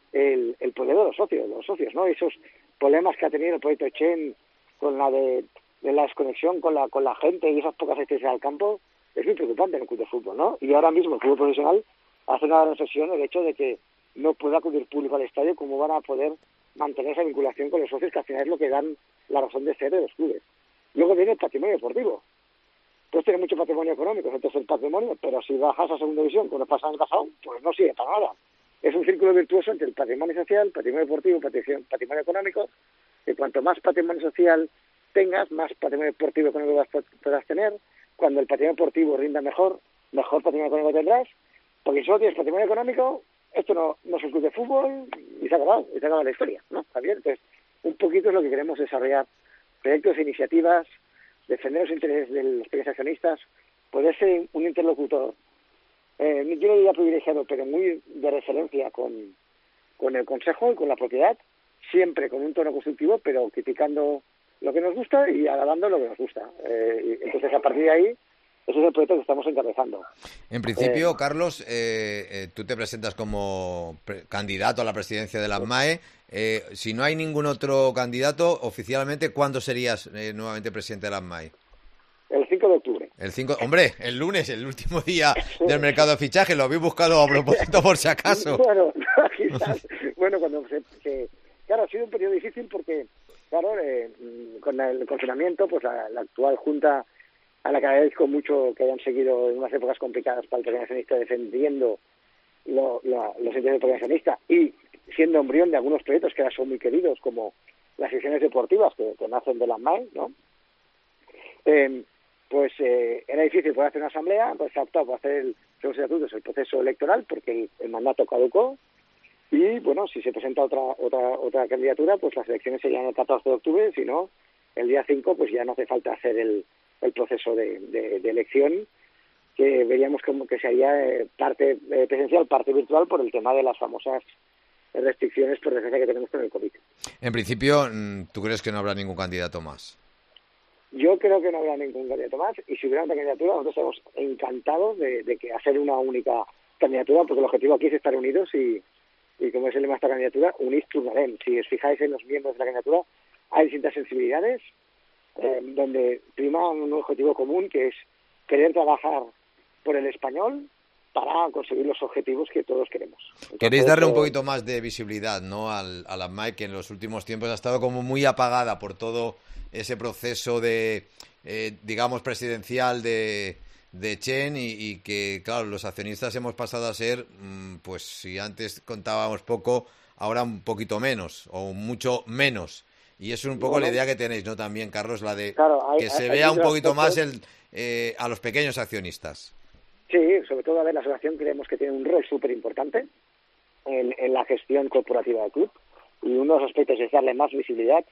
el poder de los socios, ¿no? Esos problemas que ha tenido el proyecto Chen con la de la desconexión con la gente y esas pocas asistencias al campo, es muy preocupante en el club de fútbol, ¿no? Y ahora mismo el club profesional hace una reflexión el hecho de que no pueda acudir público al estadio, cómo van a poder mantener esa vinculación con los socios, que al final es lo que dan la razón de ser de los clubes. Luego viene el patrimonio deportivo. Puedes tener mucho patrimonio económico, entonces el patrimonio, pero si bajas a segunda división, como nos pasa en el pasado, pues no sirve para nada. Es un círculo virtuoso entre el patrimonio social, patrimonio deportivo, patrimonio económico, que cuanto más patrimonio social tengas, más patrimonio deportivo y económico podrás tener. Cuando el patrimonio deportivo rinda mejor patrimonio económico tendrás, porque si solo tienes patrimonio económico, esto no es un club de fútbol y se ha acabado la historia, ¿no? ¿Está bien? Entonces, un poquito es lo que queremos desarrollar, proyectos e iniciativas, defender los intereses de los pequeños accionistas, poder ser un interlocutor, yo no diría privilegiado, pero muy de referencia con el Consejo y con la propiedad, siempre con un tono constructivo, pero criticando lo que nos gusta y alabando lo que nos gusta. Entonces, a partir de ahí, ese es el proyecto que estamos encabezando. En principio, Carlos, tú te presentas como candidato a la presidencia de las MAE. Si no hay ningún otro candidato, oficialmente, ¿cuándo serías nuevamente presidente de las MAE? El 5 de octubre. Hombre, el lunes, el último día del mercado de fichaje, lo habéis buscado a propósito por si acaso. Bueno, quizás, cuando claro, ha sido un periodo difícil porque, claro, con el confinamiento, pues la actual Junta, a la que agradezco mucho que hayan seguido en unas épocas complicadas para el pequeño accionista defendiendo los intereses del pequeño accionista y siendo embrión de algunos proyectos que ahora son muy queridos, como las secciones deportivas que nacen de las MAE, ¿no? Era difícil poder hacer una asamblea, pues se ha optado por hacer según los estatutos el proceso electoral porque el mandato caducó y bueno, si se presenta otra candidatura, pues las elecciones serían el 14 de octubre, si no, el día 5 pues ya no hace falta hacer el proceso de elección, que veríamos como que se haría parte presencial, parte virtual por el tema de las famosas restricciones por desgracia que tenemos con el COVID. En principio, ¿tú crees que no habrá ningún candidato más? Yo creo que no habrá ningún candidato más y si hubiera una candidatura nosotros estamos encantados de que hacer una única candidatura, porque el objetivo aquí es estar unidos y como es el lema de esta candidatura, unís turnarem. Si os fijáis en los miembros de la candidatura, hay distintas sensibilidades donde prima un objetivo común que es querer trabajar por el español para conseguir los objetivos que todos queremos. Entonces, queréis darle un poquito más de visibilidad, ¿no?, a la MAE, que en los últimos tiempos ha estado como muy apagada por todo ese proceso de, digamos, presidencial de Chen y que, claro, los accionistas hemos pasado a ser, pues si antes contábamos poco, ahora un poquito menos o mucho menos. Y eso es un poco la idea que tenéis, ¿no?, también, Carlos, la de que se vea un poquito más a los pequeños accionistas. Sí, sobre todo, la asociación creemos que tiene un rol súper importante en la gestión corporativa del club y uno de los aspectos es darle más visibilidad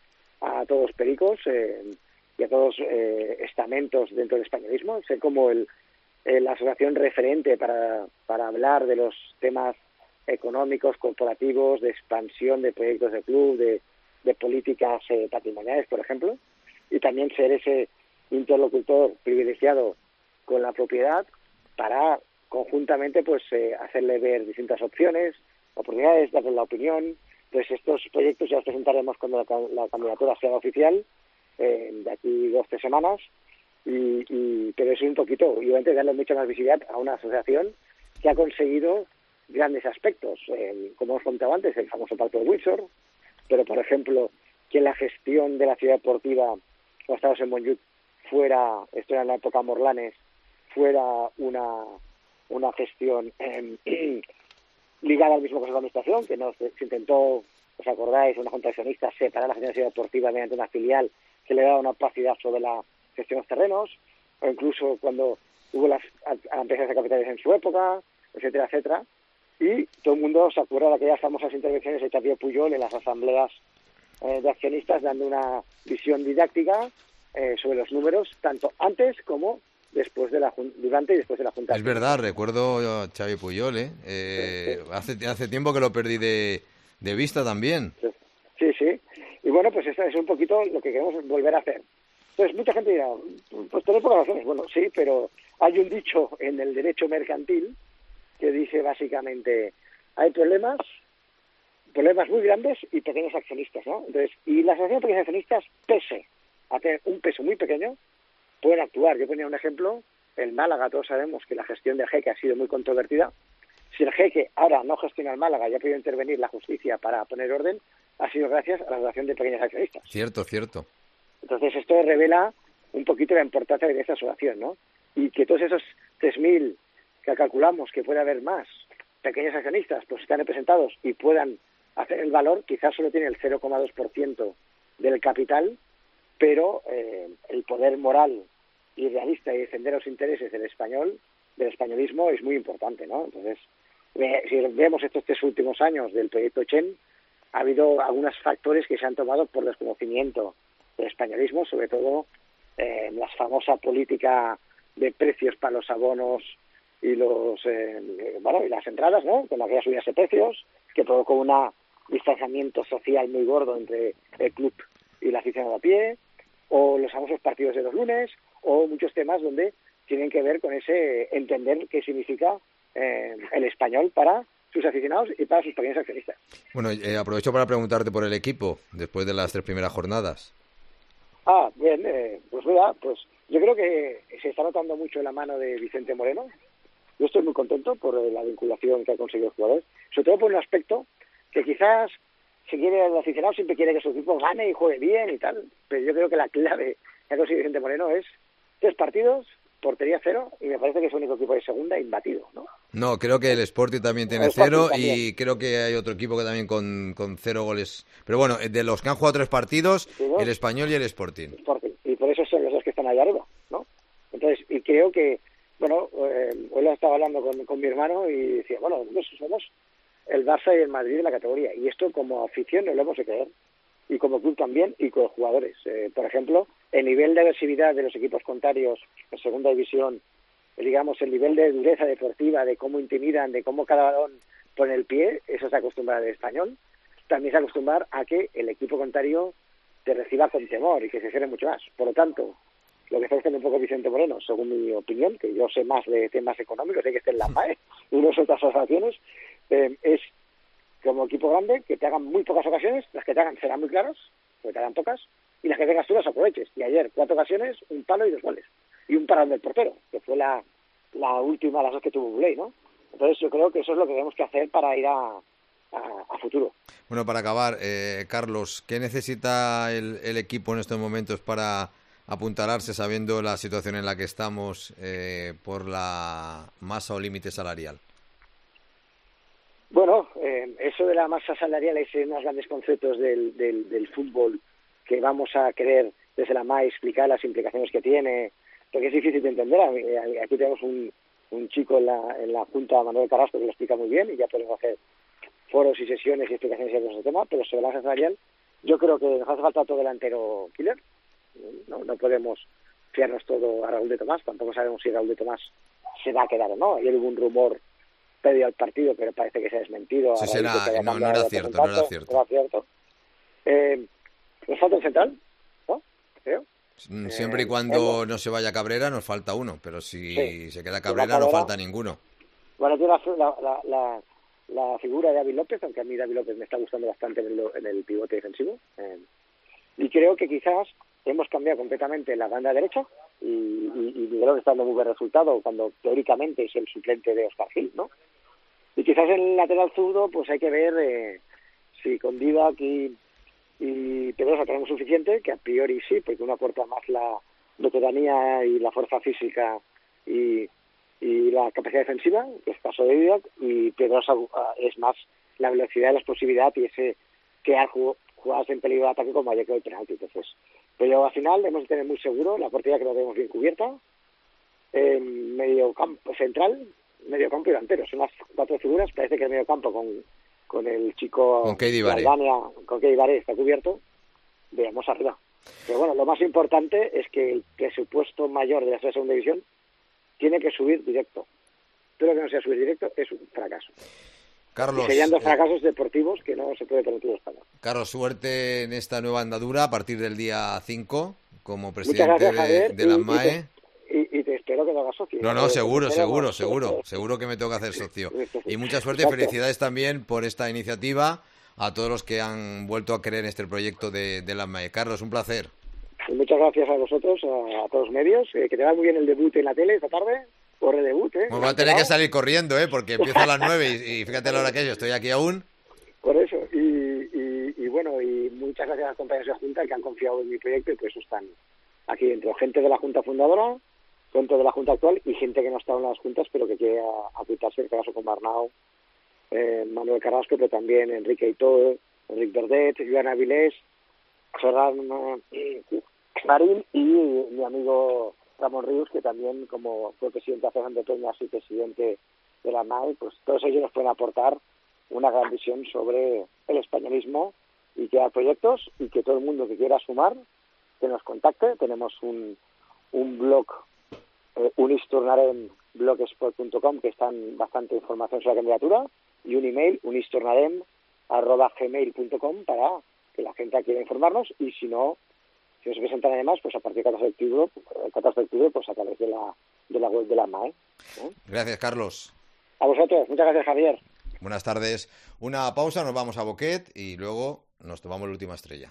a todos los pericos y a todos estamentos dentro del españolismo, ser como la asociación referente para hablar de los temas económicos, corporativos, de expansión de proyectos de club, de políticas patrimoniales, por ejemplo, y también ser ese interlocutor privilegiado con la propiedad para conjuntamente pues hacerle ver distintas opciones, oportunidades, darle la opinión. Entonces estos proyectos ya los presentaremos cuando la candidatura sea oficial, de aquí 2 o 3 semanas, pero es un poquito, y obviamente darle mucha más visibilidad a una asociación que ha conseguido grandes aspectos, como os contaba antes, el famoso Pacto de Windsor, pero por ejemplo, que la gestión de la ciudad deportiva, como estábamos en Montjuïc, fuera, esto era en la época Morlanes, fuera una gestión ligada al mismo Consejo de Administración, que se intentó, os acordáis, una junta de accionistas separar la gestión de la ciudad deportiva mediante una filial que le daba una opacidad sobre la gestión de los terrenos, o incluso cuando hubo las empresas de capitales en su época, etcétera, etcétera. Y todo el mundo se acuerda de aquellas famosas intervenciones de Xavier Pujol en las asambleas de accionistas, dando una visión didáctica sobre los números, tanto antes como después de durante y después de la Junta. Es verdad, recuerdo a Xavi Pujol, Sí. Hace tiempo que lo perdí de vista también. Sí, sí. Y bueno, pues eso es un poquito lo que queremos volver a hacer. Entonces, mucha gente dirá, pues tenéis pocas razones. Bueno, sí, pero hay un dicho en el derecho mercantil que dice básicamente, hay problemas muy grandes y pequeños accionistas, ¿no? Entonces, y las asociaciones de pequeños accionistas, pese a tener un peso muy pequeño, pueden actuar. Yo ponía un ejemplo, el Málaga, todos sabemos que la gestión del Jeque ha sido muy controvertida. Si el Jeque ahora no gestiona el Málaga y ha podido intervenir la justicia para poner orden, ha sido gracias a la asociación de pequeños accionistas. Cierto. Entonces, esto revela un poquito la importancia de esta asociación, ¿no? Y que todos esos 3.000 que calculamos que puede haber más pequeños accionistas, pues están representados y puedan hacer el valor, quizás solo tiene el 0,2% del capital, pero el poder moral y realista y defender los intereses del españolismo es muy importante, ¿no? Entonces, si vemos estos 3 últimos años del proyecto Chen, ha habido algunos factores que se han tomado por desconocimiento del españolismo, sobre todo la famosa política de precios para los abonos y y las entradas, ¿no? Con aquellas subidas de precios, que provocó un distanciamiento social muy gordo entre el club y la afición a pie, o los famosos partidos de los lunes, o muchos temas donde tienen que ver con ese entender qué significa el español para sus aficionados y para sus pequeños accionistas. Bueno, aprovecho para preguntarte por el equipo, después de las 3 primeras jornadas. Bien, pues mira, pues yo creo que se está notando mucho la mano de Vicente Moreno. Yo estoy muy contento por la vinculación que ha conseguido el jugador, sobre todo por un aspecto que quizás el aficionado siempre quiere que su equipo gane y juegue bien y tal, pero yo creo que la clave que ha conseguido Vicente Moreno es 3 partidos, portería 0, y me parece que es el único equipo de segunda imbatido, ¿no? No, creo que el Sporting también tiene 0 y creo que hay otro equipo que también con 0 goles. Pero bueno, de los que han jugado 3 partidos, el Español y el Sporting. Y por eso son los dos que están allá arriba, ¿no? Entonces, y creo que, bueno, hoy lo estaba hablando con mi hermano y decía, bueno, nosotros somos el Barça y el Madrid de la categoría, y esto como afición no lo hemos de creer, y como club también, y con los jugadores. Por ejemplo, el nivel de agresividad de los equipos contrarios en segunda división, digamos, el nivel de dureza deportiva, de cómo intimidan, de cómo cada balón pone el pie, eso se acostumbra del español. También se acostumbra a que el equipo contrario te reciba con temor y que se cierre mucho más. Por lo tanto, lo que está haciendo un poco Vicente Moreno, según mi opinión, que yo sé más de temas económicos, sé que esté en la MAE y no sé otras asociaciones, es como equipo grande que te hagan muy pocas ocasiones, las que te hagan serán muy claras, porque te hagan pocas, y las que tengas tú las aproveches. Y ayer 4 ocasiones, un palo y 2 goles. Y un parón del portero, que fue la última de las dos que tuvo Buley, ¿no? Entonces yo creo que eso es lo que tenemos que hacer para ir a futuro. Bueno, para acabar, Carlos, ¿qué necesita el equipo en estos momentos para apuntalarse sabiendo la situación en la que estamos por la masa o límite salarial? Bueno, eso de la masa salarial es uno de los grandes conceptos del fútbol que vamos a querer desde la MAE explicar las implicaciones que tiene, porque es difícil de entender. Aquí tenemos un chico en la Junta, Manuel Carrasco, que lo explica muy bien, y ya podemos hacer foros y sesiones y explicaciones sobre ese tema, pero sobre la masa salarial yo creo que nos hace falta otro delantero killer. No podemos fiarnos todo a Raúl de Tomás, tampoco sabemos si Raúl de Tomás se va a quedar o no. Ayer hubo un rumor previo al partido, pero parece que se ha desmentido. Sí, no era cierto. Nos falta un central, ¿no? Creo. Siempre y cuando no se vaya Cabrera nos falta uno, pero si se queda Cabrera no falta ninguno. Bueno, tiene la figura de David López, aunque a mí David López me está gustando bastante en el pivote defensivo. Y creo que quizás hemos cambiado completamente la banda derecha, Miguelón está dando muy buen resultado cuando teóricamente es el suplente de Óscar Gil, ¿no? Y quizás en el lateral zurdo pues hay que ver si con Didac y Pedrosa tenemos suficiente, que a priori sí, porque uno aporta más la veteranía y la fuerza física y la capacidad defensiva, que es el caso de Didac, y Pedrosa es más la velocidad y la explosividad y ese crear jugadas en peligro de ataque como ayer que el penalti. Entonces, pero al final hemos de tener muy seguro la portería, que la tenemos bien cubierta, medio campo central, medio campo y delantero. Son las 4 figuras. Parece que el medio campo con el chico con Keidi Baré. Con Keidi Baré está cubierto. Veamos arriba. Pero bueno, lo más importante es que el presupuesto mayor de la segunda división tiene que subir directo. Todo lo que no sea subir directo es un fracaso. Carlos, y serían 2 fracasos deportivos que no se puede permitir España. Carlos, suerte en esta nueva andadura a partir del día 5 como presidente de la MAE. Y te espero que lo hagas socio. No, seguro que me tengo que hacer socio. Y mucha suerte y felicidades también por esta iniciativa a todos los que han vuelto a creer en este proyecto de la MAE. Carlos, un placer. Y muchas gracias a vosotros, a todos los medios. Que te va muy bien el debut en la tele esta tarde. Corre debut, Pues va a tener que salir corriendo, porque empieza a las 9 y fíjate la hora que yo estoy aquí aún. Por eso, y bueno, y muchas gracias a los compañeros de la Junta que han confiado en mi proyecto y por eso están aquí dentro. Gente de la Junta fundadora, gente de la Junta actual y gente que no ha estado en las juntas pero que quiere apuntarse, en este caso con Marnau, Manuel Carrasco, pero también Enrique Aitó, Enrique Verdet, Joana Avilés, Ferran Marín y mi amigo Ramón Ríos, que también, como fue presidente hace de Peñas y presidente de la MAE, pues todos ellos nos pueden aportar una gran visión sobre el españolismo y crear proyectos, y que todo el mundo que quiera sumar, que nos contacte. Tenemos un blog, unistornarem.blogspot.com, que está en bastante información sobre la candidatura, y un email, unistornarem@gmail.com, para que la gente quiera informarnos, y si no se presentan además, pues a partir del 14 de octubre, pues a través de la web de la MAE. Gracias, Carlos. A vosotros, muchas gracias, Javier. Buenas tardes. Una pausa, nos vamos a Boquet y luego nos tomamos la última estrella.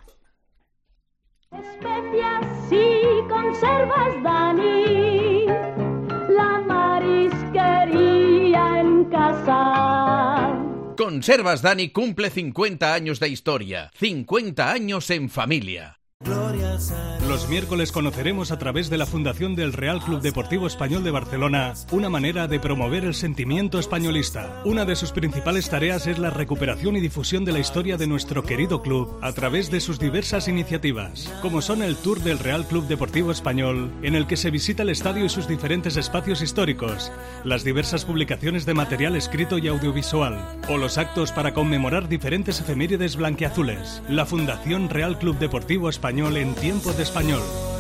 Especias y conservas, Dani, la marisquería en casa. Conservas Dani cumple 50 años de historia, 50 años en familia. Los miércoles conoceremos a través de la Fundación del Real Club Deportivo Español de Barcelona una manera de promover el sentimiento españolista. Una de sus principales tareas es la recuperación y difusión de la historia de nuestro querido club a través de sus diversas iniciativas, como son el Tour del Real Club Deportivo Español, en el que se visita el estadio y sus diferentes espacios históricos, las diversas publicaciones de material escrito y audiovisual, o los actos para conmemorar diferentes efemérides blanquiazules. La Fundación Real Club Deportivo Español en tiempo de español.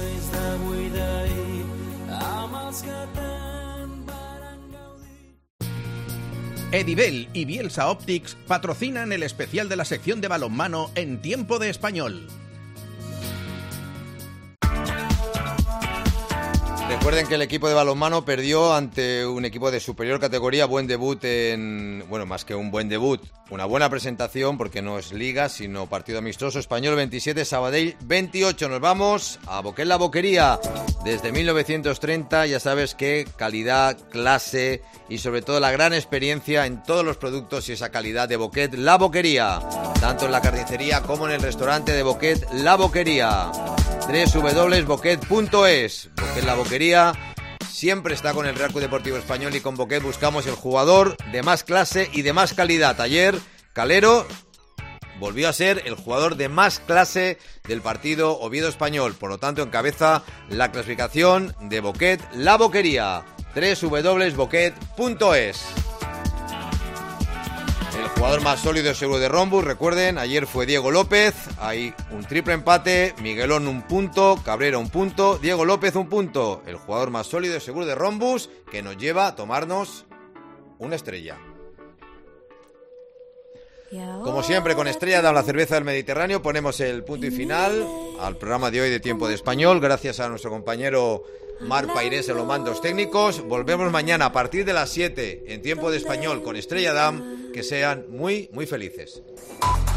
Edibel y Bielsa Optics patrocinan el especial de la sección de balonmano en tiempo de español. Recuerden que el equipo de balonmano perdió ante un equipo de superior categoría. Buen debut más que un buen debut, una buena presentación, porque no es liga, sino partido amistoso. Español 27, Sabadell 28. Nos vamos a Boquet La Boquería. Desde 1930, ya sabes que calidad, clase y sobre todo la gran experiencia en todos los productos y esa calidad de Boquet La Boquería. Tanto en la carnicería como en el restaurante de Boquet La Boquería. www.boquet.es. Boquet La Boquería siempre está con el Real Club Deportivo Español, y con Boquet buscamos el jugador de más clase y de más calidad. Ayer Calero volvió a ser el jugador de más clase del partido Oviedo Español, por lo tanto encabeza la clasificación de Boquet La Boquería. www.boquet.es. El jugador más sólido es seguro de Rombus. Recuerden, ayer fue Diego López. Hay un triple empate. Miguelón 1 punto, Cabrera 1 punto, Diego López 1 punto. El jugador más sólido es seguro de Rombus, que nos lleva a tomarnos una estrella. Como siempre, con Estrella Damm, la cerveza del Mediterráneo, ponemos el punto y final al programa de hoy de Tiempo de Español. Gracias a nuestro compañero Marc Pairés en los mandos técnicos. Volvemos mañana a partir de las 7 en Tiempo de Español con Estrella Damm. Que sean muy, muy felices.